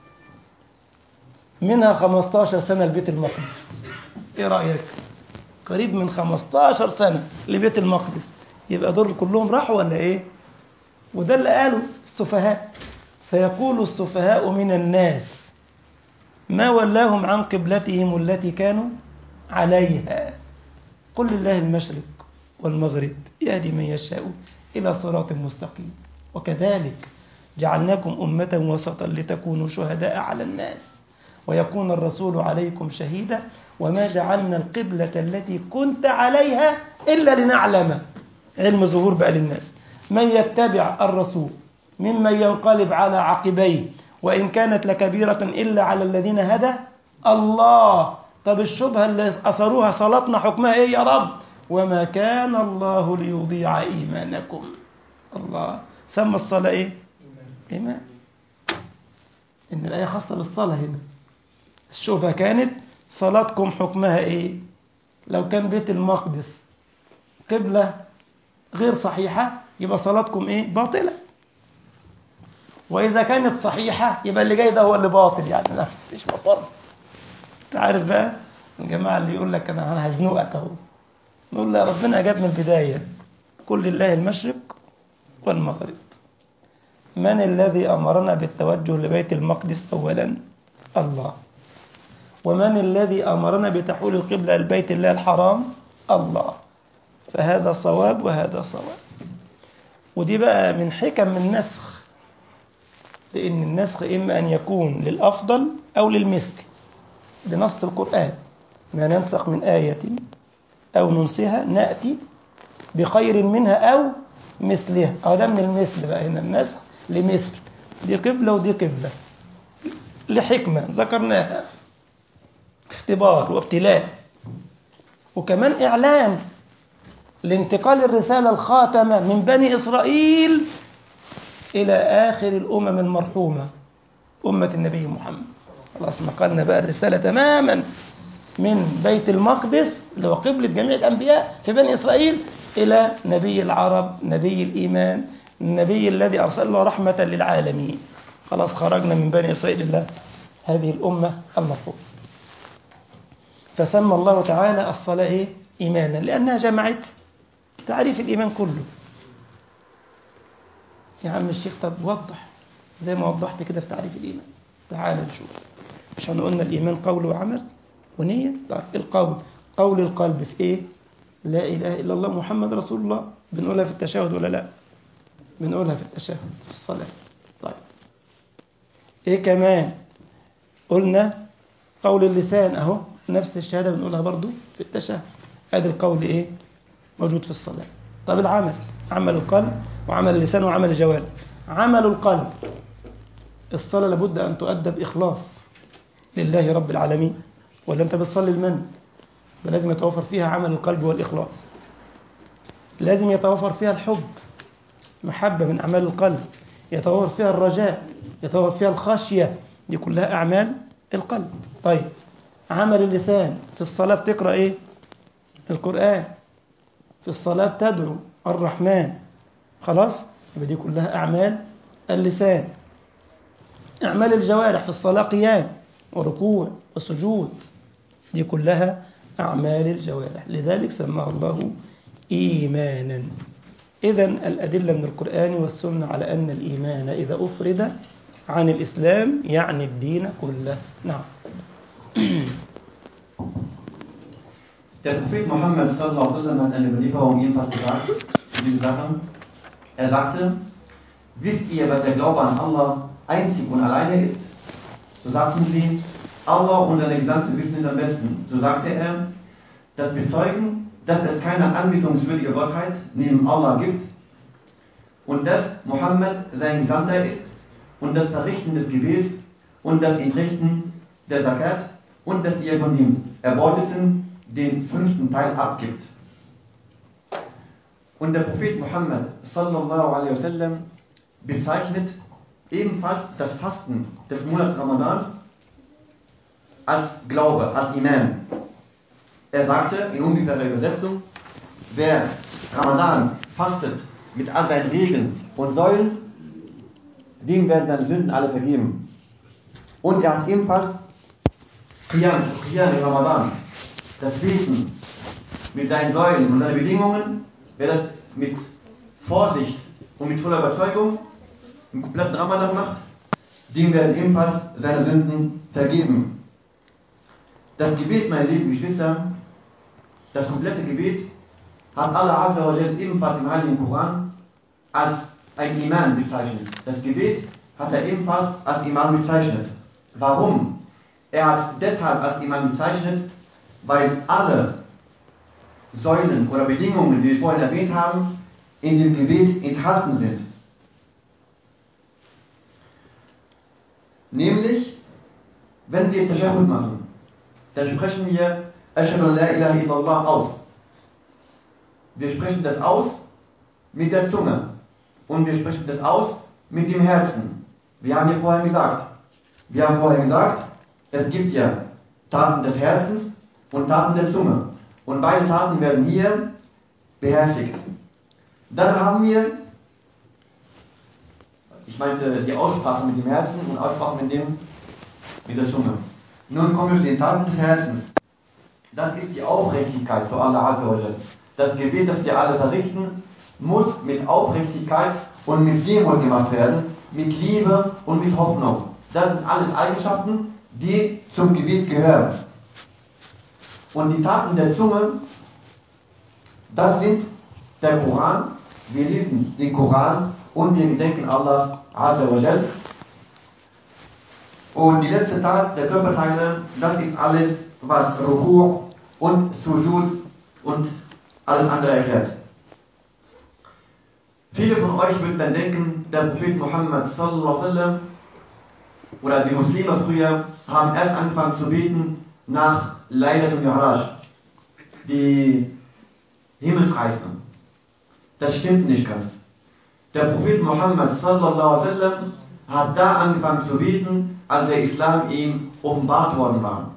منها خمسة عشر سنة البيت المقدس. ايه رأيك؟ قريب من خمسة عشر سنة لبيت المقدس. يبقى دول كلهم راحوا ولا ايه؟ وده اللي قالوا السفهاء، سيقول السفهاء من الناس ما ولاهم عن قبلتهم التي كانوا عليها قل لله المشرق والمغرب يهدي من يشاء إلى صراط مستقيم وكذلك جعلناكم أمة وسطا لتكونوا شهداء على الناس ويكون الرسول عليكم شهيدا وما جعلنا القبلة التي كنت عليها إلا لنعلم، علم ظهور بقى للناس، من يتبع الرسول ممن ينقلب على عقبيه وإن كانت لكبيرة إلا على الذين هدى الله. طب الشبهة اللي أثروها صلاتنا حكمها إيه يا رب؟ وما كان الله ليضيع إيمانكم. الله سمى الصلاة إيه؟ إيمان. إن الآية خاصة بالصلاة هنا. الشبهة كانت صلاتكم حكمها إيه؟ لو كان بيت المقدس قبلة غير صحيحة يبقى صلاتكم إيه؟ باطلة. وإذا كانت صحيحة يبقى اللي جاي ده هو اللي باطل، يعني لا مفيش مفر. تعرف بقى الجماعة اللي يقول لك أنا هزنقك أهو، نقول له ربنا أجاب من البداية قل لله المشرق والمغرب. من الذي أمرنا بالتوجه لبيت المقدس أولا؟ الله. ومن الذي أمرنا بتحويل القبلة لبيت الله الحرام؟ الله. فهذا صواب وهذا صواب. ودي بقى من حكم النسخ، لأن النسخ إما أن يكون للأفضل أو للمثل بنص القرآن، ما ننسخ من آية أو ننسها نأتي بخير منها أو مثلها. أو ده من المثل بقى، هنا النسخ لمثل، دي قبلة ودي قبلة لحكمة ذكرناها، اختبار وابتلاء، وكمان إعلان لانتقال الرسالة الخاتمة من بني إسرائيل إلى آخر الأمم المرحومة أمة النبي محمد. خلاص نقلنا بقى الرسالة تماما من بيت المقدس اللي هو قبلة جميع الأنبياء في بني إسرائيل إلى نبي العرب، نبي الإيمان، النبي الذي أرسله رحمة للعالمين. خلاص خرجنا من بني إسرائيل إلى هذه الأمة المرحومة. فسمى الله تعالى الصلاة إيه؟ إيمانا، لأنها جمعت تعريف الإيمان كله. يا عم الشيخ طب وضح زي ما وضحت كده في تعريف الإيمان. تعال نشوف. مش قلنا الإيمان قول وعمل ونية؟ طيب القول قول القلب في إيه؟ لا إله إلا الله محمد رسول الله، بنقولها في التشهد ولا لا؟ بنقولها في التشهد في الصلاة. طيب إيه كمان؟ قلنا قول اللسان أهو، نفس الشهادة بنقولها برضو في التشهد. هذا القول إيه؟ موجود في الصلاة. طب العمل، عمل القلب وعمل اللسان وعمل الجوارح. عمل القلب الصلاة لابد أن تؤدى بإخلاص لله رب العالمين، ولا أنت بتصلي لمن؟ فلازم يتوفر فيها عمل القلب والإخلاص. لازم يتوفر فيها الحب، محبة من أعمال القلب، يتوفر فيها الرجاء، يتوفر فيها الخشية، دي كلها أعمال القلب. طيب عمل اللسان في الصلاة بتقرأ إيه؟ القرآن. في الصلاة تدعو الرحمن خلاص؟ يبقى دي كلها أعمال اللسان. أعمال الجوارح في الصلاة قيام وركوع وسجود، دي كلها أعمال الجوارح، لذلك سماه الله إيمانا. إذن الأدلة من القرآن والسنة على أن الإيمان إذا أفرد عن الإسلام يعني الدين كله. نعم. Der Prophet Muhammad sallallahu alaihi wasallam hat eine Überlieferung ebenfalls gesagt zu diesen Sachen. Er sagte, wisst ihr, was der Glaube an Allah einzig und alleine ist? So sagten sie, Allah und seine Gesandte wissen es am besten. So sagte er, das Bezeugen, dass es keine anbetungswürdige Gottheit neben Allah gibt und dass Muhammad sein Gesandter ist und das Verrichten des Gebets und das Entrichten der Zakat und dass ihr von dem Erbeuteten den fünften Teil abgibt. Und der Prophet Muhammad sallallahu alaihi wasallam bezeichnet ebenfalls das Fasten des Monats Ramadans als Glaube, als Iman. Er sagte in ungefährer Übersetzung, wer Ramadan fastet mit all seinen Regeln und Säulen, dem werden seine Sünden alle vergeben. Und er hat ebenfalls Qiyam, Qiyam in Ramadan, das Beten mit seinen Säulen und seinen Bedingungen, wer das mit Vorsicht und mit voller Überzeugung im kompletten Ramadan macht, dem werden ebenfalls seine Sünden vergeben. Das Gebet, meine lieben Geschwister, das komplette Gebet hat Allah Azza wa Jal ebenfalls im Heiligen Koran als ein Iman bezeichnet. Das Gebet hat er ebenfalls als Iman bezeichnet. Warum? Er hat es deshalb als Iman bezeichnet, weil alle Säulen oder Bedingungen, die wir vorhin erwähnt haben, in dem Gebet enthalten sind. Nämlich, wenn wir Tashahhud machen, dann sprechen wir Ashhadu an la ilaha illallah aus. Wir sprechen das aus mit der Zunge und wir sprechen das aus mit dem Herzen. Wir haben ja vorhin gesagt, wir haben vorhin gesagt, es gibt ja Taten des Herzens und Taten der Zunge. Und beide Taten werden hier beherzigt. Dann haben wir, ich meinte die Aussprache mit dem Herzen und Aussprache mit, dem, mit der Zunge. Nun kommen wir zu den Taten des Herzens. Das ist die Aufrichtigkeit zu Allah Azza wa Jal. Das Gebet, das wir alle verrichten, muss mit Aufrichtigkeit und mit Demut gemacht werden, mit Liebe und mit Hoffnung. Das sind alles Eigenschaften, die zum Gebet gehören. Und die Taten der Zunge, das sind der Koran. Wir lesen den Koran und wir gedenken Allahs Azza wa Jal. Und die letzte Tat der Körperteile, das ist alles, was Ruku' und Sujud und alles andere erklärt. Viele von euch würden dann denken, der Prophet Muhammad sallallahu alaihi wasallam oder die Muslime früher haben erst angefangen zu beten nach Laylatul Mi'raj, die Himmelsreise. Das stimmt nicht ganz. Der Prophet Muhammad sallallahu alaihi wasallam hat da angefangen zu beten, als der Islam ihm offenbart worden war.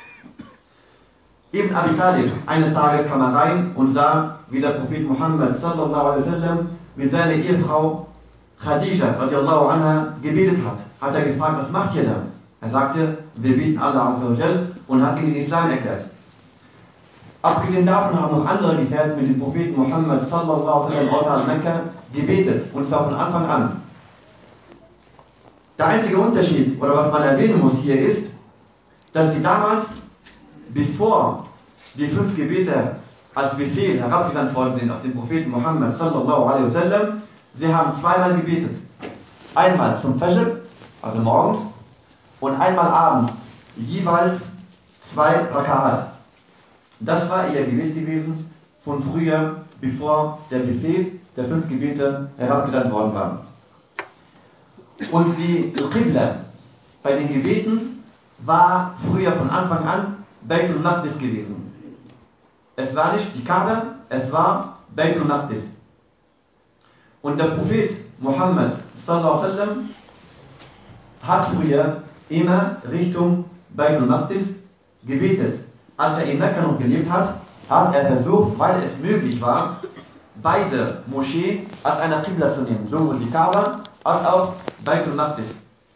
Ibn Abi Talib, eines Tages kam er rein und sah, wie der Prophet Muhammad sallallahu alaihi wasallam mit seiner Ehefrau Khadija radiallahu anha gebetet hat. Hat er gefragt, was macht ihr da? Er sagte, wir beten Allah Azza wa Jal und hat ihm den Islam erklärt. Abgesehen davon haben noch andere Gefährten mit dem Propheten Muhammad sallallahu alaihi wasallam außerhalb Mekka gebetet, und zwar von Anfang an. Der einzige Unterschied, oder was man erwähnen muss hier, ist, dass sie damals, bevor die fünf Gebete als Befehl herabgesandt worden sind auf den Propheten Muhammad sallallahu alaihi wasallam, sie haben zweimal gebetet. Einmal zum Fajr, also morgens, und einmal abends, jeweils zwei Raka'at. Das war ihr Gebet gewesen von früher, bevor der Befehl der fünf Gebete herabgesandt worden war. Und die Qibla bei den Gebeten war früher von Anfang an Baitul Maqdis gewesen. Es war nicht die Kaaba, es war Baitul Maqdis. Und der Prophet Muhammad sallallahu alaihi wasallam hat früher immer Richtung Baitul Maqdis gebetet. Als er in Mekka noch gelebt hat, hat er versucht, weil es möglich war, beide Moscheen als eine Qibla zu nehmen, sowohl die Kaaba als auch Baitul Maqdis.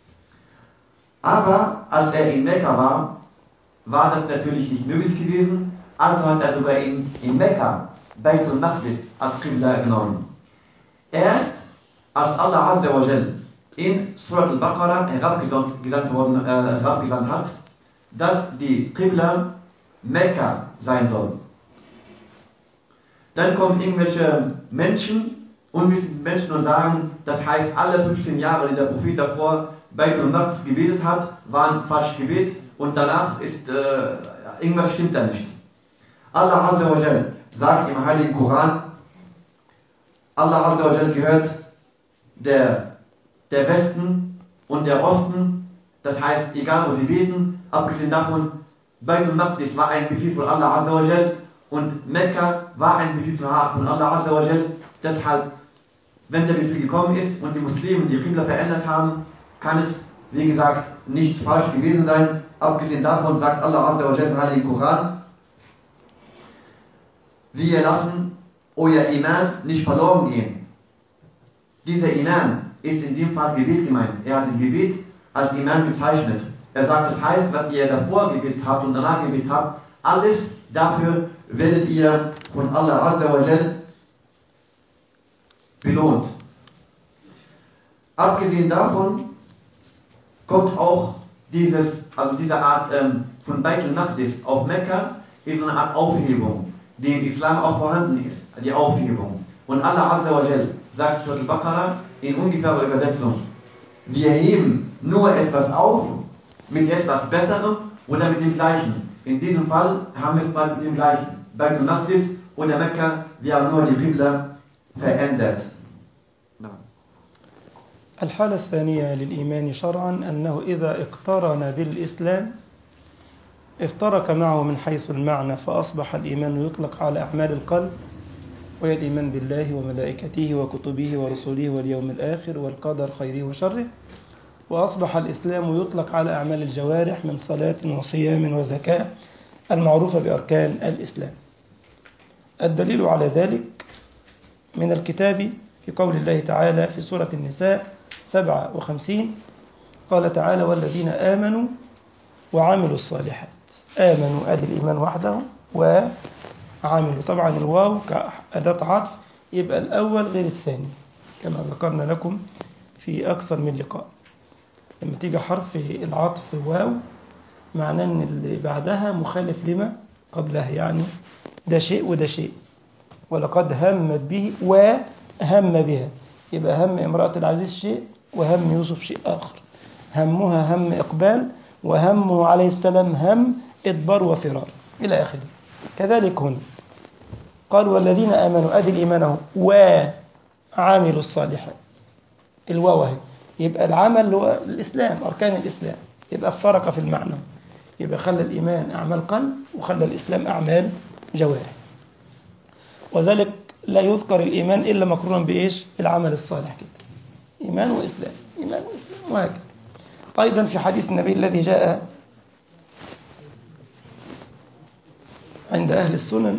Aber als er in Mekka war, war das natürlich nicht möglich gewesen, also hat er sogar in, in Mekka Baitul Maqdis als Qibla genommen. Erst als Allah Azza wa Jal in Surat al-Baqarah herabgesandt, worden, äh, herabgesandt hat, dass die Qibla Mekka sein soll. Dann kommen irgendwelche Menschen, unwissende Menschen und sagen, das heißt, alle fünfzehn Jahre, die der Prophet davor Baitul Maqdis gebetet hat, waren falsch Gebet und danach ist, äh, irgendwas stimmt da nicht. Allah Azza wa Jal sagt im Heiligen Koran, Allah Azza wa Jal gehört der, der Westen und der Osten, das heißt, egal wo sie beten, abgesehen davon, Baitul Maqdis war ein Befehl von Allah Azza wa Jal und Mekka war ein Befehl von Allah Azza wa Jal. Deshalb, wenn der Befehl gekommen ist und die Muslimen die Qibla verändert haben, kann es, wie gesagt, nichts falsch gewesen sein. Abgesehen davon sagt Allah Azza wa Jal im Heiligen Koran, wir lassen euer Iman nicht verloren gehen. Dieser Iman ist in dem Fall Gebet gemeint. Er hat das Gebet als Iman bezeichnet. Er sagt, das heißt, was ihr davor gebetet habt und danach gebetet habt, alles dafür werdet ihr von Allah Azza wa Jal belohnt. Abgesehen davon kommt auch dieses, also diese Art ähm, von Baitul Maqdis auf Mekka, ist so eine Art Aufhebung, die im Islam auch vorhanden ist, die Aufhebung. Und Allah Azza wa Jal sagt Surat al-Baqarah in ungefährer Übersetzung, wir heben nur etwas auf mit etwas Besserem oder mit dem Gleichen. In diesem Fall haben wir es mal mit dem Gleichen. Baitul Maqdis oder Mekka, wir haben nur die Qibla verändert. الحالة الثانية للإيمان شرعا أنه إذا اقترن بالإسلام افترق معه من حيث المعنى، فأصبح الإيمان يطلق على أعمال القلب، وهي الإيمان بالله وملائكته وكتبه ورسله واليوم الآخر والقدر خيره وشره. وأصبح الإسلام يطلق على أعمال الجوارح من صلاة وصيام وزكاة المعروفة بأركان الإسلام. الدليل على ذلك من الكتاب في قول الله تعالى في سورة النساء سبعة وخمسين، قال تعالى والذين آمنوا وعملوا الصالحات. آمنوا أدي الإيمان وحده وعملوا، طبعا الواو كأداة عطف يبقى الأول غير الثاني كما ذكرنا لكم في أكثر من لقاء. لما تيجي حرف العطف واو معناه أن اللي بعدها مخالف لما قبلها، يعني ده شيء وده شيء. ولقد همت به وهم بها، يبقى هم امرأة العزيز شيء وهم يوسف شيء آخر. همها هم إقبال وهمه عليه السلام هم إدبار وفرار إلى آخره. كذلك هنا قال والذين آمنوا أدي الإيمان وعملوا الصالحات، الواو هي يبقى العمل هو الإسلام، أركان الإسلام، يبقى افترق في المعنى، يبقى خلى الإيمان أعمال قلب وخلى الإسلام أعمال جوارح. وذلك لا يذكر الإيمان إلا مقرونا بإيش؟ العمل الصالح كده، إيمان وإسلام، إيمان وإسلام وهكذا. أيضا في حديث النبي الذي جاء عند أهل السنن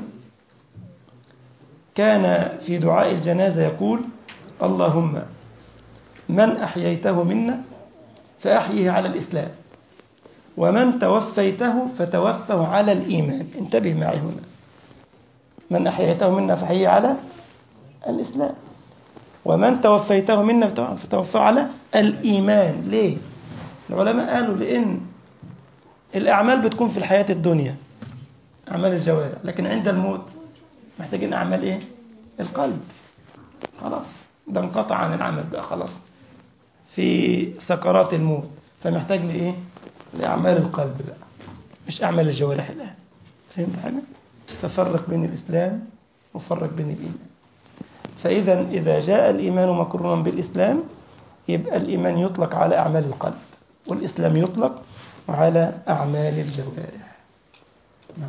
كان في دعاء الجنازة يقول اللهم من أحييته منا فأحيه على الإسلام ومن توفيته فتوفه على الإيمان. انتبه معي هنا، من أحييته منا فأحيه على الإسلام ومن توفيته منا فتوفه على الإيمان. ليه؟ العلماء قالوا لأن الأعمال بتكون في الحياة الدنيا أعمال الجوارح، لكن عند الموت محتاجين أعمال إيه؟ القلب. خلاص ده انقطع عن العمل بقى، خلاص في سكرات الموت، فمحتاج لإيه؟ لأعمال القلب بقى، مش أعمال الجوارح الآن. فهمت حاجة؟ ففرق بين الإسلام وفرق بين الإيمان. فإذا إذا جاء الإيمان مقرونا بالإسلام يبقى الإيمان يطلق على أعمال القلب والإسلام يطلق على أعمال الجوارح. نعم.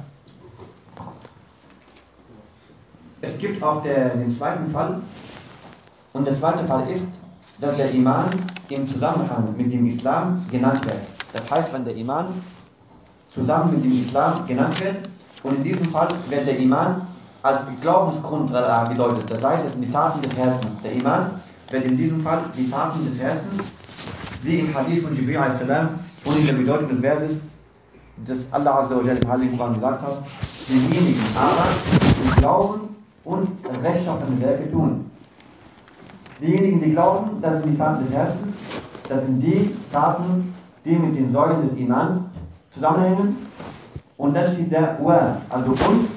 Es gibt auch der, den zweiten Fall, und der zweite Fall ist, dass der Iman im Zusammenhang mit dem Islam genannt wird. Das heißt, wenn der Iman zusammen mit dem Islam genannt wird, und in diesem Fall wird der Iman als Glaubensgrundlage gedeutet. Das heißt, es sind die Taten des Herzens. Der Iman wird in diesem Fall die Taten des Herzens, wie im Hadith von Jibril a.s. und in der Bedeutung des Verses, das Allah Azza wa Jalla im Heiligen Koran gesagt hat, diejenigen aber, die glauben und rechtschaffene Werke tun. Diejenigen, die glauben, das sind die Taten des Herzens, das sind die Taten, die mit den Säulen des Imans zusammenhängen. Und dann steht der Wa, also und,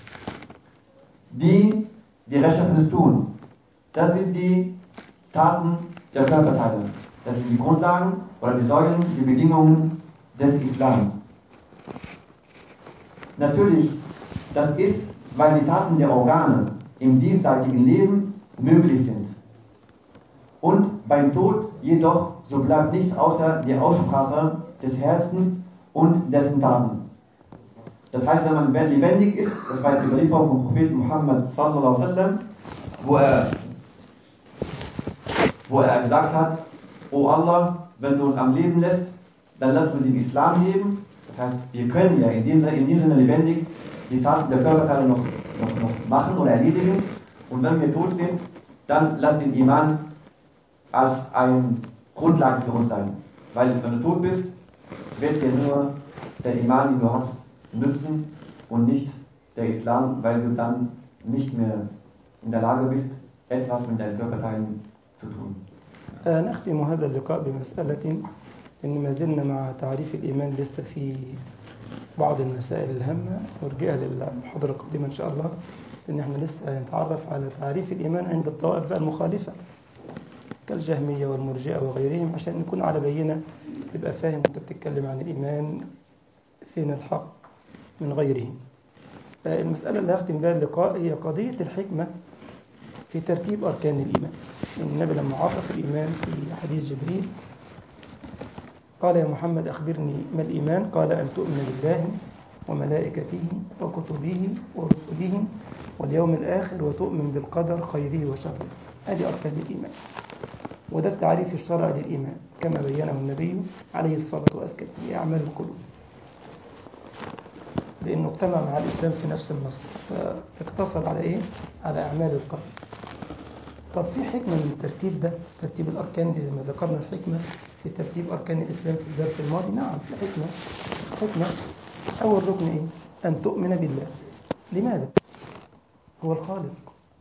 die, die Rechtschaffenes tun. Das sind die Taten der Körperteile. Das sind die Grundlagen oder die Säulen, die Bedingungen des Islams. Natürlich, das ist, weil die Taten der Organe im diesseitigen Leben möglich sind. Und beim Tod jedoch, so bleibt nichts außer die Aussprache des Herzens und dessen Taten. Das heißt, wenn man lebendig ist, das war die Überlieferung vom Propheten Muhammad sallallahu alaihi wasallam, wo er, wo er gesagt hat, O Allah, wenn du uns am Leben lässt, dann lass uns den Islam leben. Das heißt, wir können ja in dem Sinne, in dem Sinne lebendig die Taten der Körperteile noch, noch, noch machen oder erledigen. Und wenn wir tot sind, dann lass den Iman als eine Grundlage für uns sein. Weil wenn du tot bist, wird dir nur der Iman, den du hast, nützen und nicht der Islam, weil du dann nicht mehr in der Lage bist, etwas mit deinen Körperteilen zu tun. نختم هذا اللقاء بمسألة إن ما زلنا مع تعريف الإيمان لسه في بعض المسائل الهامة ورجعها للمحاضرة القادمة إن شاء الله، لأن احنا لسه هنتعرف على تعريف الإيمان عند الطوائف المخالفة كالجهمية والمرجئة وغيرهم، عشان نكون على بينة تبقى فاهم وانت بتتكلم عن الإيمان فين الحق من غيرهم. المسألة اللي هختم بها اللقاء هي قضية الحكمة في ترتيب أركان الإيمان. النبي لما عرف الإيمان في حديث جبريل قال يا محمد أخبرني ما الإيمان؟ قال أن تؤمن بالله وملائكته وكتبه ورسله واليوم الآخر وتؤمن بالقدر خيره وشره. هذه أركان الإيمان، وده التعريف الشرعي للإيمان كما بينه النبي عليه الصلاة والسلام في أعمال القلوب، لأنه اجتمع مع الإسلام في نفس النص فاقتصر على إيه؟ على أعمال القلب. طب في حكمة من الترتيب ده، ترتيب الأركان دي زي ما ذكرنا الحكمة في ترتيب أركان الإسلام في الدرس الماضي؟ نعم في حكمة. حكمة أول ركن إيه؟ أن تؤمن بالله. لماذا؟ هو الخالق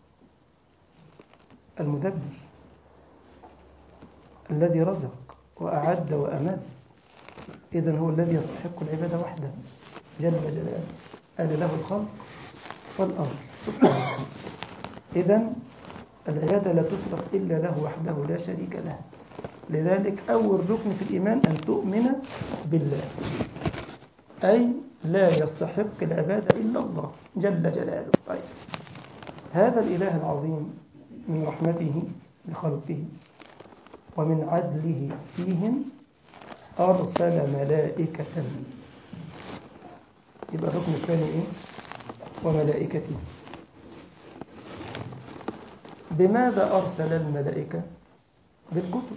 المدبر الذي رزق وأعد وأمد، إذن هو الذي يستحق العبادة وحده جل جلاله، قال له الخلق والأمر سبحانه. إذن العبادة لا تصرف إلا له وحده لا شريك له. لذلك أول ركن في الإيمان أن تؤمن بالله، أي لا يستحق العبادة إلا الله جل جلاله. طيب هذا الإله العظيم من رحمته لخلقه ومن عدله فيهم أرسل ملائكة. يبقى الركن الثاني إيه؟ وملائكته. بماذا أرسل الملائكة؟ بالكتب.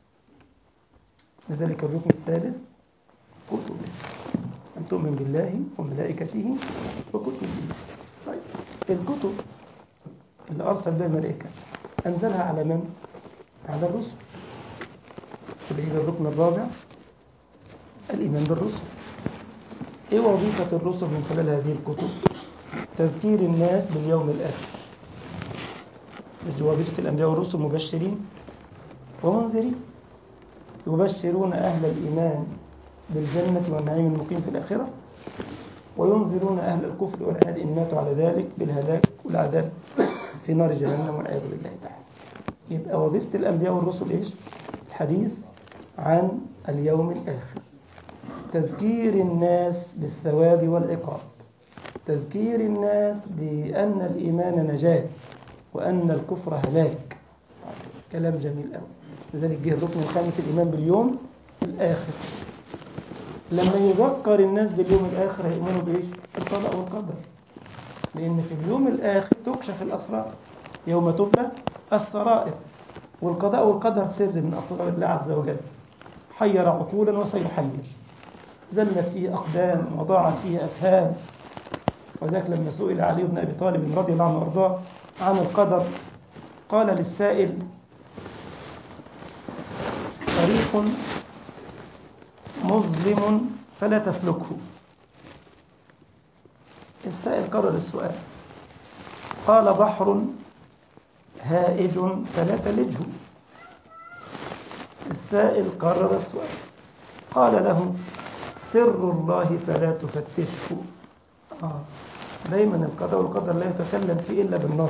لذلك الركن الثالث كتبه، أن تؤمن بالله وملائكته وكتبه. طيب الكتب اللي أرسل بها الملائكة أنزلها على من؟ على الرسل. يبقى الركن الرابع الإيمان بالرسل. إيه وظيفة الرسل من خلال هذه الكتب؟ تذكير الناس باليوم الآخر. وظيفة الأنبياء والرسل مبشرين ومنذرين، يبشرون أهل الإيمان بالجنة والنعيم المقيم في الآخرة، وينذرون أهل الكفر والعناد إن ماتوا على ذلك بالهلاك والعذاب في نار جهنم والعياذ بالله تعالى. يبقى وظيفة الأنبياء والرسل إيش؟ الحديث عن اليوم الآخر، تذكير الناس بالثواب والعقاب، تذكير الناس بأن الإيمان نجاة وأن الكفر هلاك. كلام جميل قوي. لذلك جه الركن الخامس الإيمان باليوم الآخر. لما يذكر الناس باليوم الآخر هيؤمنوا بإيش؟ القضاء والقدر، لأن في اليوم الآخر تكشف الأسرار، يوم تبلى السرائر. والقضاء والقدر سر من أسرار الله عز وجل، حير عقولا وسيحير، زلت فيه أقدام وضاعت فيه أفهام. وذلك لما سئل علي بن أبي طالب رضي الله عنه وارضاه عن القدر قال للسائل طريق مظلم فلا تسلكه. السائل كرر السؤال قال بحر هائج فلا تلجه. السائل كرر السؤال قال له سر الله فلا تفتشه. آه. دايما القضاء والقدر لا يتكلم فيه إلا بالنص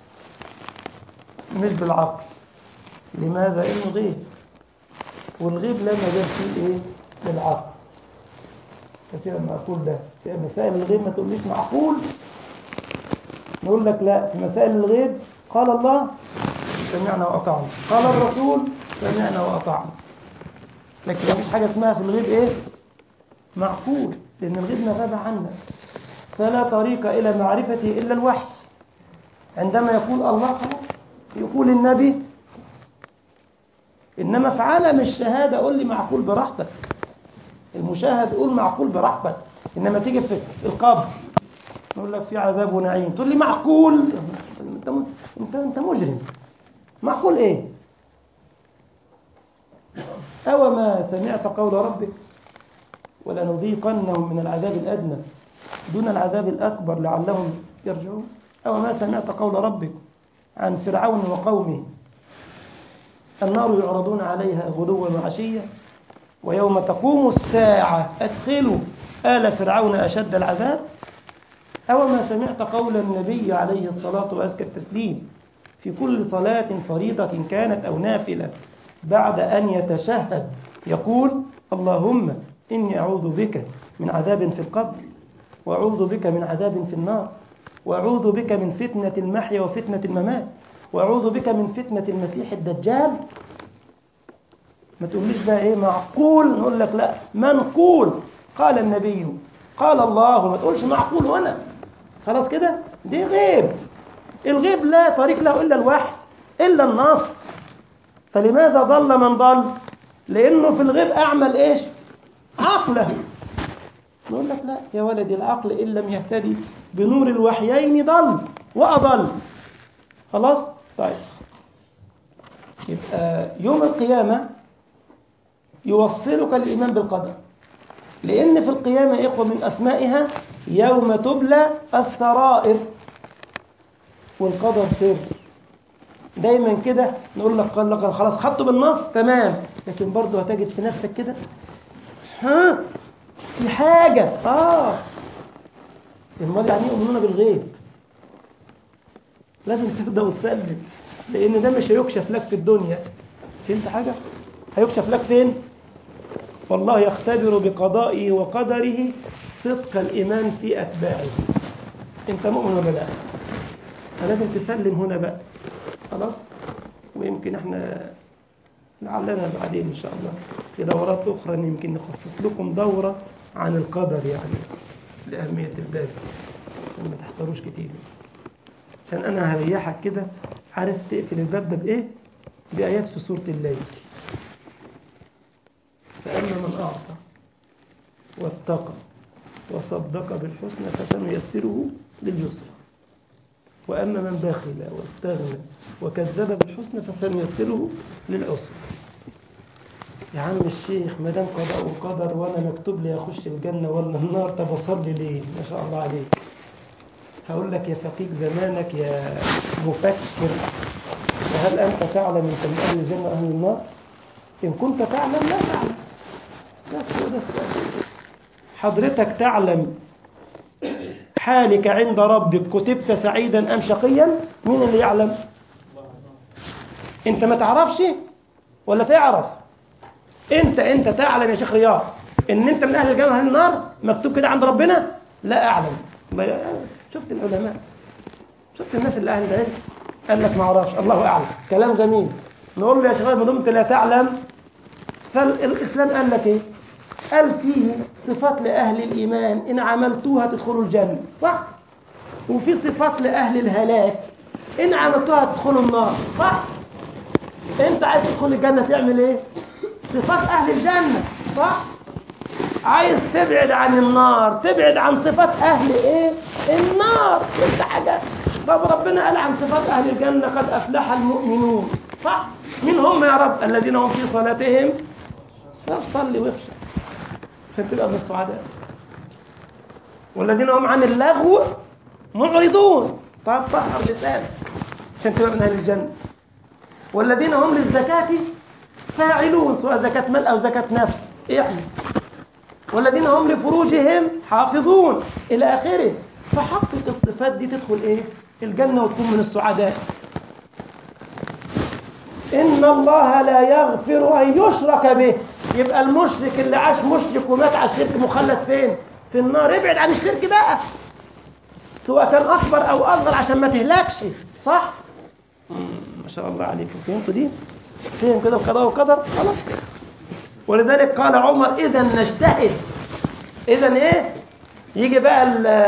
مش بالعقل. لماذا؟ إنه غيب، والغيب لا مجال فيه إيه؟ بالعقل. كثيرا ما أقول ده في مسائل الغيب ما تقوليش معقول، نقول لك لا، في مسائل الغيب قال الله سمعنا وأطعنا، قال الرسول سمعنا وأطعنا. لكن مفيش حاجة اسمها في الغيب إيه؟ معقول، لأن الغيب ما غاب عنا، فلا طريق إلى معرفته إلا الوحي. عندما يقول الله خلاص، يقول النبي، إنما في عالم الشهادة قول لي معقول براحتك، المشاهد قول معقول براحتك. إنما تيجي في القبر نقول لك في عذاب ونعيم تقول لي معقول، انت انت انت مجرم. معقول ايه؟ أو ما سمعت قول ربك ولنذيقنهم من العذاب الأدنى دون العذاب الأكبر لعلهم يرجعون. أو ما سمعت قول ربك عن فرعون وقومه النار يعرضون عليها غدوا وعشيا ويوم تقوم الساعة أدخلوا آل فرعون أشد العذاب. أو ما سمعت قول النبي عليه الصلاة وأزكى التسليم في كل صلاة فريضة كانت أو نافلة بعد أن يتشهد يقول اللهم إني أعوذ بك من عذاب في القبر، وأعوذ بك من عذاب في النار، وأعوذ بك من فتنة المحيا وفتنة الممات، وأعوذ بك من فتنة المسيح الدجال. ما تقوليش بقى إيه معقول، نقول لك لا منقول، قال النبي قال الله. ما تقولش معقول وأنا خلاص كده، دي غيب. الغيب لا طريق له إلا الوحي إلا النص. فلماذا ضل من ضل؟ لأنه في الغيب أعمل إيش؟ عقله. نقول لك لا يا ولدي، العقل إن لم يهتدي بنور الوحيين ضل وأضل. خلاص؟ طيب، يبقى يوم القيامة يوصلك الإيمان بالقدر، لأن في القيامة يا إخوة من أسمائها يوم تبلى السرائر، والقدر سر. دايما كده نقول لك قال لك خلاص خدته بالنص تمام، لكن برضه هتجد في نفسك كده ها في حاجة آه المال يعني يؤمنون بالغيب. لازم تبدأ وتسلم، لأن ده مش هيكشف لك في الدنيا. فهمت حاجة؟ هيكشف لك فين؟ والله يختبر بقضائه وقدره صدق الإيمان في أتباعه. أنت مؤمن ولا لا؟ فلازم تسلم هنا بقى. خلاص؟ ويمكن احنا لعلنا بعدين إن شاء الله في دورات أخرى يمكن نخصص لكم دورة عن القدر، يعني لأهمية الباب ما تحتاروش كتير، عشان أنا هريحك كده. عارف تقفل الباب ده بإيه؟ بآيات في سورة الليل. فأما من أعطى واتقى وصدق بالحسنى فسنيسره لليسرى، وأما من بخل واستغنى وكذب بالحسنى فسنيسره للعسرى. يا عم الشيخ ما دام قضاء وقدر وانا مكتوب لي اخش الجنه ولا النار، طب اصلي ليه؟ ما شاء الله عليك. هقول لك يا فقيك زمانك يا مفكر، وهل انت تعلم انت من اهل الجنه واهل النار؟ ان كنت تعلم لا تعلم، بس هو ده السؤال. حضرتك تعلم حالك عند ربك كتبت سعيدا ام شقيا؟ مين اللي يعلم؟ انت ما تعرفش ولا تعرف؟ انت انت تعلم يا شيخ رياض ان انت من اهل الجنه واهل النار مكتوب كده عند ربنا؟ لا اعلم. شفت العلماء، شفت الناس اللي اهل العلم قال لك ما اعرفش، الله اعلم. كلام جميل. نقول له يا شباب ما دمت لا تعلم، فالاسلام قال لك ايه؟ قال فيه صفات لاهل الايمان ان عملتوها تدخلوا الجنه، صح؟ وفي صفات لاهل الهلاك ان عملتوها تدخلوا النار، صح؟ انت عايز تدخل الجنه تعمل ايه؟ صفات أهل الجنة، صح؟ عايز تبعد عن النار تبعد عن صفات أهل إيه؟ النار كل حاجة. طب ربنا قال عن صفات أهل الجنة قد أفلح المؤمنون، صح؟ مين هم يا رب؟ الذين هم في صلاتهم. طب صلي واخشع عشان تبقى من السعداء. والذين هم عن اللغو معرضون. طب طهر لسانك عشان تبقى من أهل الجنة. والذين هم للزكاة فاعلون، سواء زكاة مال أو زكاة نفس يعني. والذين هم لفروجهم حافظون إلى آخره. فحقق الصفات دي تدخل إيه؟ الجنة وتكون من السعداء. إن الله لا يغفر أن يشرك به. يبقى المشرك اللي عاش مشرك ومات على الشرك مخلد فين؟ في النار. ابعد عن الشرك بقى، سواء كان أكبر أو أصغر، عشان ما تهلكش. صح؟ ما شاء الله عليكم، فهمتوا دي؟ فهم كده وقضاء وقدر خلاص. ولذلك قال عمر إذا نجتهد. إذا إيه؟ يجي بقى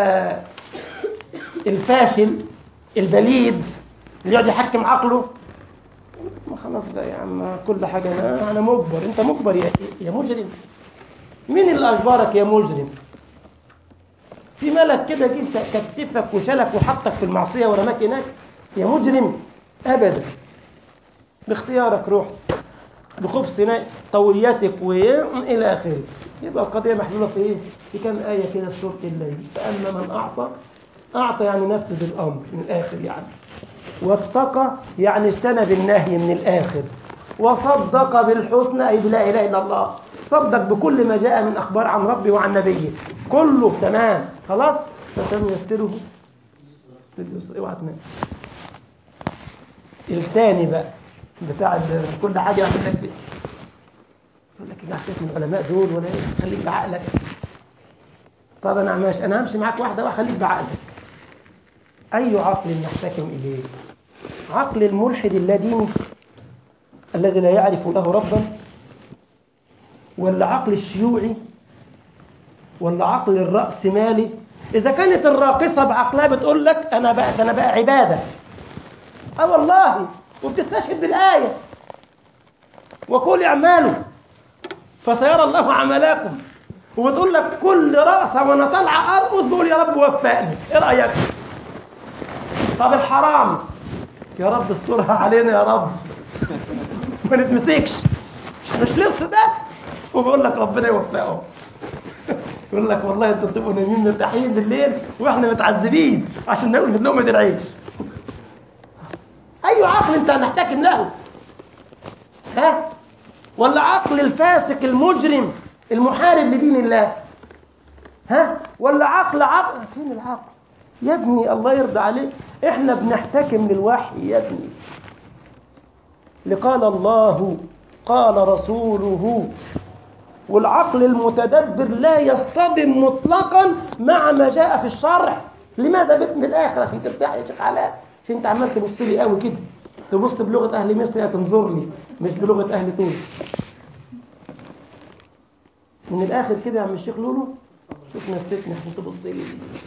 الفاشل البليد اللي يقعد يحكم عقله. ما خلاص بقى يا عم، كل حاجة أنا, أنا مجبر. أنت مجبر يا, يا مجرم. مين اللي أجبرك يا مجرم؟ في ملك كده جه كتفك وشلك وحطك في المعصية ورماك هناك يا مجرم؟ أبدا، باختيارك رحت بخبث طويتك وإلى آخره. يبقى القضية محلولة في إيه؟ في كم آية كده في سورة الليل. فأما من أعطى، أعطى يعني نفذ الأمر من الآخر يعني، واتقى يعني اجتنب النهي من الآخر، وصدق بالحسنى أي بلا إله إلا الله، صدق بكل ما جاء من أخبار عن ربي وعن نبيه كله تمام خلاص. فسنيسره لليسر. اوعى تنام. الثاني بقى بتاع كل حاجة يعمل لك بيه. يقول لك يا سيف من العلماء دول ولا ايه؟ خليك بعقلك. طب انا ماشي، انا همشي معاك واحده واحده، خليك بعقلك. اي عقل نحتكم اليه؟ عقل الملحد اللاديني الذي لا يعرف له ربا، ولا عقل الشيوعي، ولا عقل الرأسمالي؟ اذا كانت الراقصه بعقلها بتقول لك انا بقى انا بقى عباده، اه والله، وبتستشهد بالايه وقل اعملوا فسيرى الله عملكم، وبتقول لك كل رأسة وانا طالعه ارقص بقول يا رب وفقني. ايه رايك؟ طب الحرام يا رب استرها علينا يا رب ما نتمسكش، مش لسه ده، وبقول لك ربنا يوفقهم. يقول لك والله انتوا بتبقوا نايمين مرتاحين بالليل واحنا متعذبين عشان ناكل في لقمه العيش. اي عقل انت هنحتكم له؟ ها؟ ولا عقل الفاسق المجرم المحارب لدين الله؟ ها؟ ولا عقل عقل فين العقل يا ابني؟ الله يرضى عليك، احنا بنحتكم للوحي يا ابني، لقال الله قال رسوله. والعقل المتدبر لا يصطدم مطلقا مع ما جاء في الشرع. لماذا بتم الاخر؟ عشان ترتاح يا شيخ علاء، عشان انت عمال تبص لي قوي كده، تبص بلغه اهل مصر يا تنظر لي، مش بلغه اهل تونس. من الاخر كده يا عم الشيخ لولو، شوف نسيتني عشان تبص لي.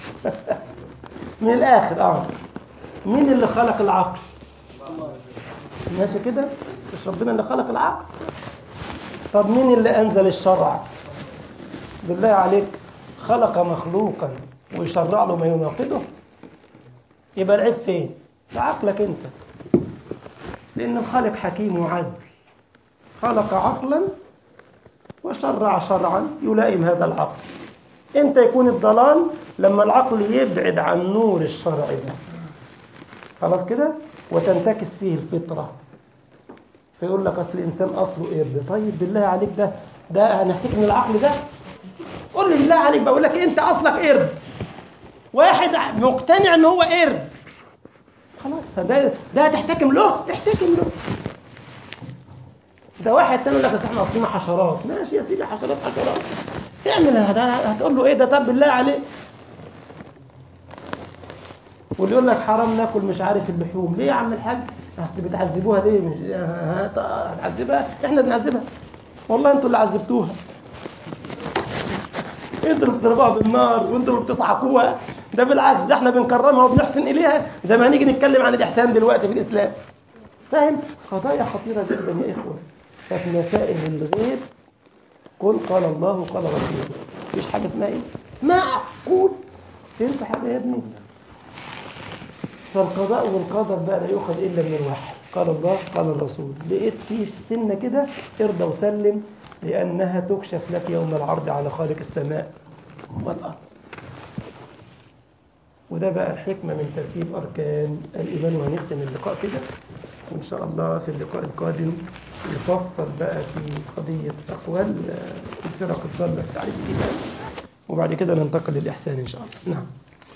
من الاخر اه مين اللي خلق العقل؟ ماشي كده، مش ربنا اللي خلق العقل؟ طب مين اللي انزل الشرع؟ بالله عليك، خلق مخلوقا ويشرع له ما يناقضه؟ يبقى العيب فين؟ في عقلك انت، لان الخالق حكيم وعدل، خلق عقلا وشرع شرعا يلائم هذا العقل. انت يكون الضلال لما العقل يبعد عن نور الشرع ده، خلاص كده، وتنتكس فيه الفطرة، فيقول لك اصل الانسان اصله قرد. طيب بالله عليك، ده ده هنحتاج من العقل ده؟ قول لي بالله عليك، بقول لك انت اصلك قرد، واحد مقتنع ان هو قرد، خلاص ده ده هتحتكم له؟ احتكم له. ده واحد تاني يقول لك احنا اصلنا حشرات. ماشي يا سيدي، حشرات حشرات اعمل هذا، هتقول له ايه ده؟ طب بالله عليك. واللي يقول لك حرام ناكل مش عارف اللحوم، ليه يا عم الحاج؟ اصل بتعذبوها ليه؟ مش هتعذبها؟ احنا بنعذبها والله، انتوا اللي عذبتوها، انتوا اللي بتضربوها بالنار وانتوا اللي بتصعقوها. ده بالعكس، ده احنا بنكرمها وبنحسن اليها، زي ما هنيجي نتكلم عن الاحسان دلوقتي في الاسلام. فاهم؟ قضايا خطيره جدا يا اخوه. ففي مسائل الغيب قل قال الله قال رسوله، مفيش حاجه اسمها ايه معقول. فهمت حاجة يا ابني؟ فالقضاء والقدر بقى لا يؤخذ إلا من الوحي، قال الله قال الرسول. لقيت فيه سنة كده ارضى وسلم، لأنها تكشف لك يوم العرض على خالق السماء والأرض. وده بقى الحكمة من ترتيب أركان الإيمان. وهنختم اللقاء كده وإن شاء الله في اللقاء القادم نفصل بقى في قضية أقوال الفرق الضالة في تعريف الإيمان، وبعد كده ننتقل للإحسان إن شاء الله. نعم.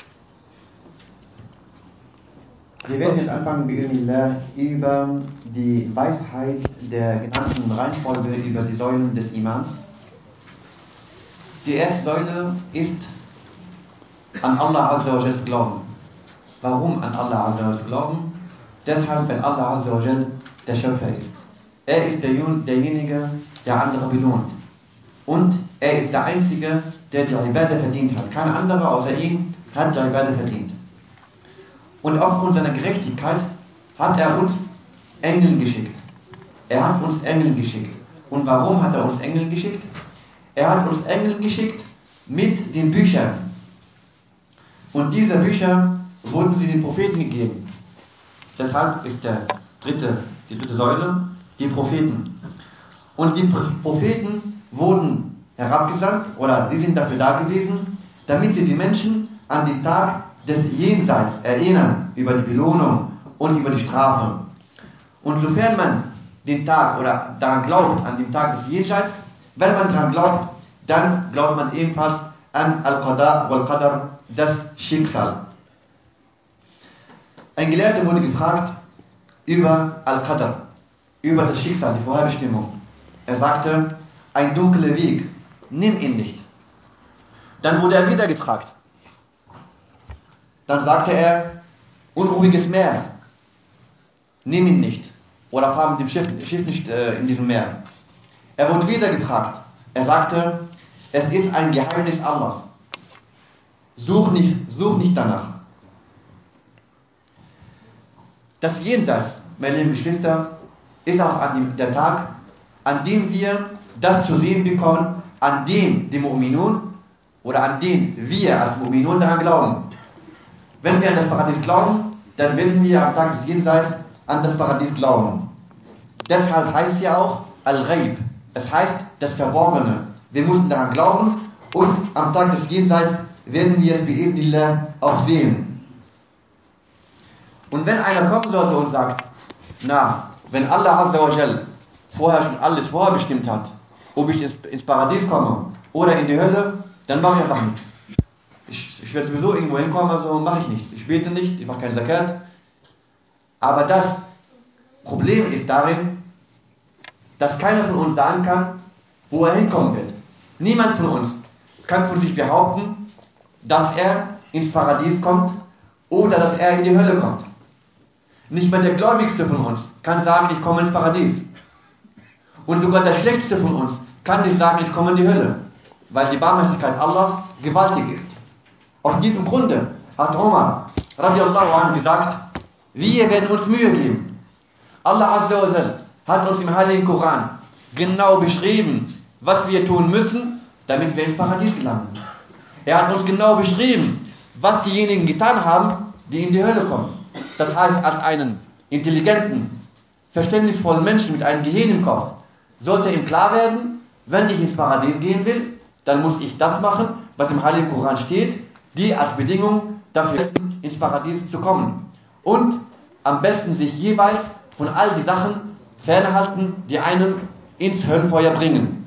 Wir werden jetzt anfangen, bi'idhnillah, über die Weisheit der genannten Reihenfolge über die Säulen des Imans. Die erste Säule ist an Allah Azza wa Jal glauben. Warum an Allah Azza wa Jal glauben? Deshalb, weil Allah Azza wa Jal der Schöpfer ist. Er ist der, derjenige, der andere belohnt. Und er ist der Einzige, der die Ibadah verdient hat. Kein anderer außer ihm hat die Ibadah verdient. Und aufgrund seiner Gerechtigkeit hat er uns Engel geschickt. Er hat uns Engel geschickt. Und warum hat er uns Engel geschickt? Er hat uns Engel geschickt mit den Büchern. Und diese Bücher wurden sie den Propheten gegeben. Deshalb ist der dritte, die dritte Säule die Propheten. Und die Propheten wurden herabgesandt, oder sie sind dafür da gewesen, damit sie die Menschen an den Tag des Jenseits erinnern, über die Belohnung und über die Strafe. Und sofern man den Tag oder daran glaubt, an den Tag des Jenseits, wenn man daran glaubt, dann glaubt man ebenfalls an Al-Qada wal-Qadar, das Schicksal. Ein Gelehrter wurde gefragt über Al-Qadar, über das Schicksal, die Vorherbestimmung. Er sagte, ein dunkler Weg, nimm ihn nicht. Dann wurde er wieder gefragt. Dann sagte er, unruhiges Meer, nimm ihn nicht. Oder fahr mit dem Schiff, Schiff nicht äh, in diesem Meer. Er wurde wieder gefragt. Er sagte, es ist ein Geheimnis Allahs. Such nicht, such nicht danach. Das Jenseits, meine lieben Geschwister, ist auch an dem, der Tag, an dem wir das zu sehen bekommen, an dem die Mu'minun oder an dem wir als Mu'minun daran glauben. Wenn wir an das Paradies glauben, dann werden wir am Tag des Jenseits an das Paradies glauben. Deshalb heißt es ja auch Al-Ghaib. Es heißt das Verborgene. Wir müssen daran glauben und am Tag des Jenseits werden wir es bi'idhnillah auch sehen. Und wenn einer kommen sollte und sagt, na, wenn Allah Azza wa Jal vorher schon alles vorherbestimmt hat, ob ich ins, ins Paradies komme oder in die Hölle, dann mache ich einfach nichts. Ich, ich werde sowieso irgendwo hinkommen, also mache ich nichts. Ich bete nicht, ich mache keine Zakat. Aber das Problem ist darin, dass keiner von uns sagen kann, wo er hinkommen wird. Niemand von uns kann von sich behaupten, dass er ins Paradies kommt oder dass er in die Hölle kommt. Nicht mal der Gläubigste von uns kann sagen, ich komme ins Paradies. Und sogar der Schlechteste von uns kann nicht sagen, ich komme in die Hölle, weil die Barmherzigkeit Allahs gewaltig ist. Aus diesem Grunde hat Umar radiallahu anhu gesagt, wir werden uns Mühe geben. Allah Azza wa Jal hat uns im Heiligen Koran genau beschrieben, was wir tun müssen, damit wir ins Paradies gelangen. Er hat uns genau beschrieben, was diejenigen getan haben, die in die Hölle kommen. Das heißt, als einen intelligenten, verständnisvollen Menschen mit einem Gehirn im Kopf sollte ihm klar werden, wenn ich ins Paradies gehen will, dann muss ich das machen, was im Heiligen Koran steht, die als Bedingung dafür ins Paradies zu kommen. Und am besten sich jeweils von all die Sachen fernhalten, die einen ins Höllenfeuer bringen.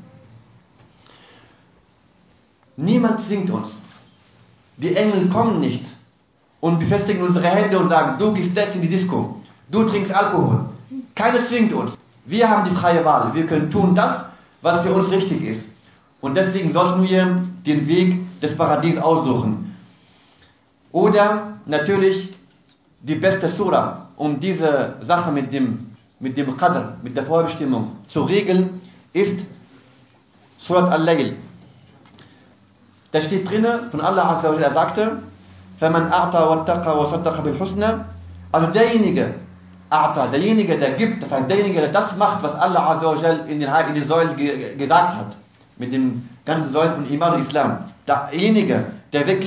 Niemand zwingt uns. Die Engel kommen nicht und befestigen unsere Hände und sagen, du gehst jetzt in die Disco, du trinkst Alkohol. Keiner zwingt uns. Wir haben die freie Wahl. Wir können tun das, was für uns richtig ist. Und deswegen sollten wir den Weg des Paradies aussuchen. Oder natürlich die beste Surah, um diese Sache mit dem, mit dem Qadr, mit der Vorbestimmung zu regeln, ist Surat Al-Layl. Da steht drinnen von Allah Azza wa Jalla, er sagte, فَمَنْ أَعْطَى وَاتَّقَى وَصَدَّقَ بِالْحُسْنَى. Also derjenige, A'ta, derjenige, der gibt, das heißt derjenige, der das macht, was Allah Azza wa Jalla in den, in den Säulen ge gesagt hat, mit den ganzen Säulen von Iman und Islam. Derjenige, der wirklich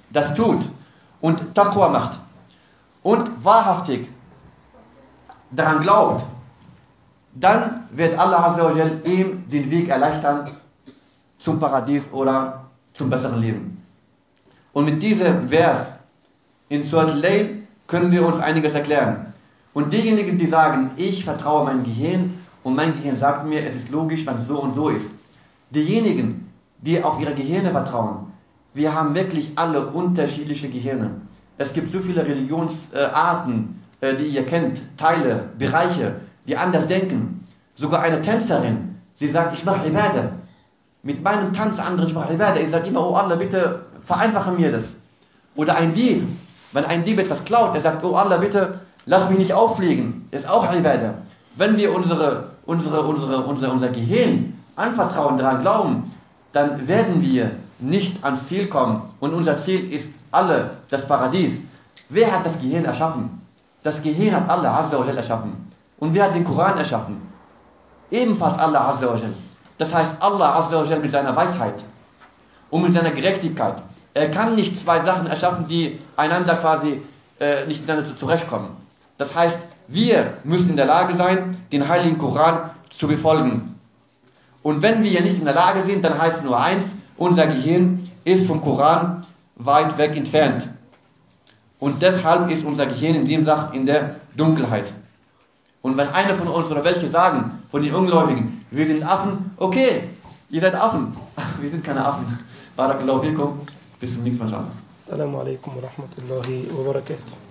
das tut und Taqwa macht und wahrhaftig daran glaubt, dann wird Allah Azza wa Jal ihm den Weg erleichtern zum Paradies oder zum besseren Leben. Und mit diesem Vers in Surat Al-Layl können wir uns einiges erklären. Und diejenigen, die sagen, ich vertraue meinem Gehirn und mein Gehirn sagt mir, es ist logisch, wenn es so und so ist. Diejenigen, die auf ihre Gehirne vertrauen, wir haben wirklich alle unterschiedliche Gehirne. Es gibt so viele Religionsarten, die ihr kennt, Teile, Bereiche, die anders denken. Sogar eine Tänzerin, sie sagt, ich mache Ibadah. Mit meinem Tanz andere, ich mache Ibadah. Ich sage immer, oh Allah, bitte vereinfache mir das. Oder ein Dieb, wenn ein Dieb etwas klaut, er sagt, oh Allah, bitte lass mich nicht auffliegen. Das ist auch Ibadah. Wenn wir unsere, unsere, unsere, unser, unser Gehirn anvertrauen, daran glauben, dann werden wir nicht ans Ziel kommen. Und unser Ziel ist alle das Paradies. Wer hat das Gehirn erschaffen? Das Gehirn hat Allah Azza wa Jal erschaffen. Und wer hat den Koran erschaffen? Ebenfalls Allah Azza wa Jal. Das heißt, Allah Azza wa Jal mit seiner Weisheit und mit seiner Gerechtigkeit. Er kann nicht zwei Sachen erschaffen, die einander quasi äh, nicht miteinander zurechtkommen. Das heißt, wir müssen in der Lage sein, den Heiligen Koran zu befolgen. Und wenn wir nicht in der Lage sind, dann heißt nur eins, unser Gehirn ist vom Koran weit weg entfernt. Und deshalb ist unser Gehirn in dem Sach in der Dunkelheit. Und wenn einer von uns oder welche sagen, von den Ungläubigen, wir sind Affen, okay, ihr seid Affen. Wir sind keine Affen. Barakallahu fikum. Bis zum nächsten Mal. Assalamu alaikum wa rahmatullahi wa barakatuh.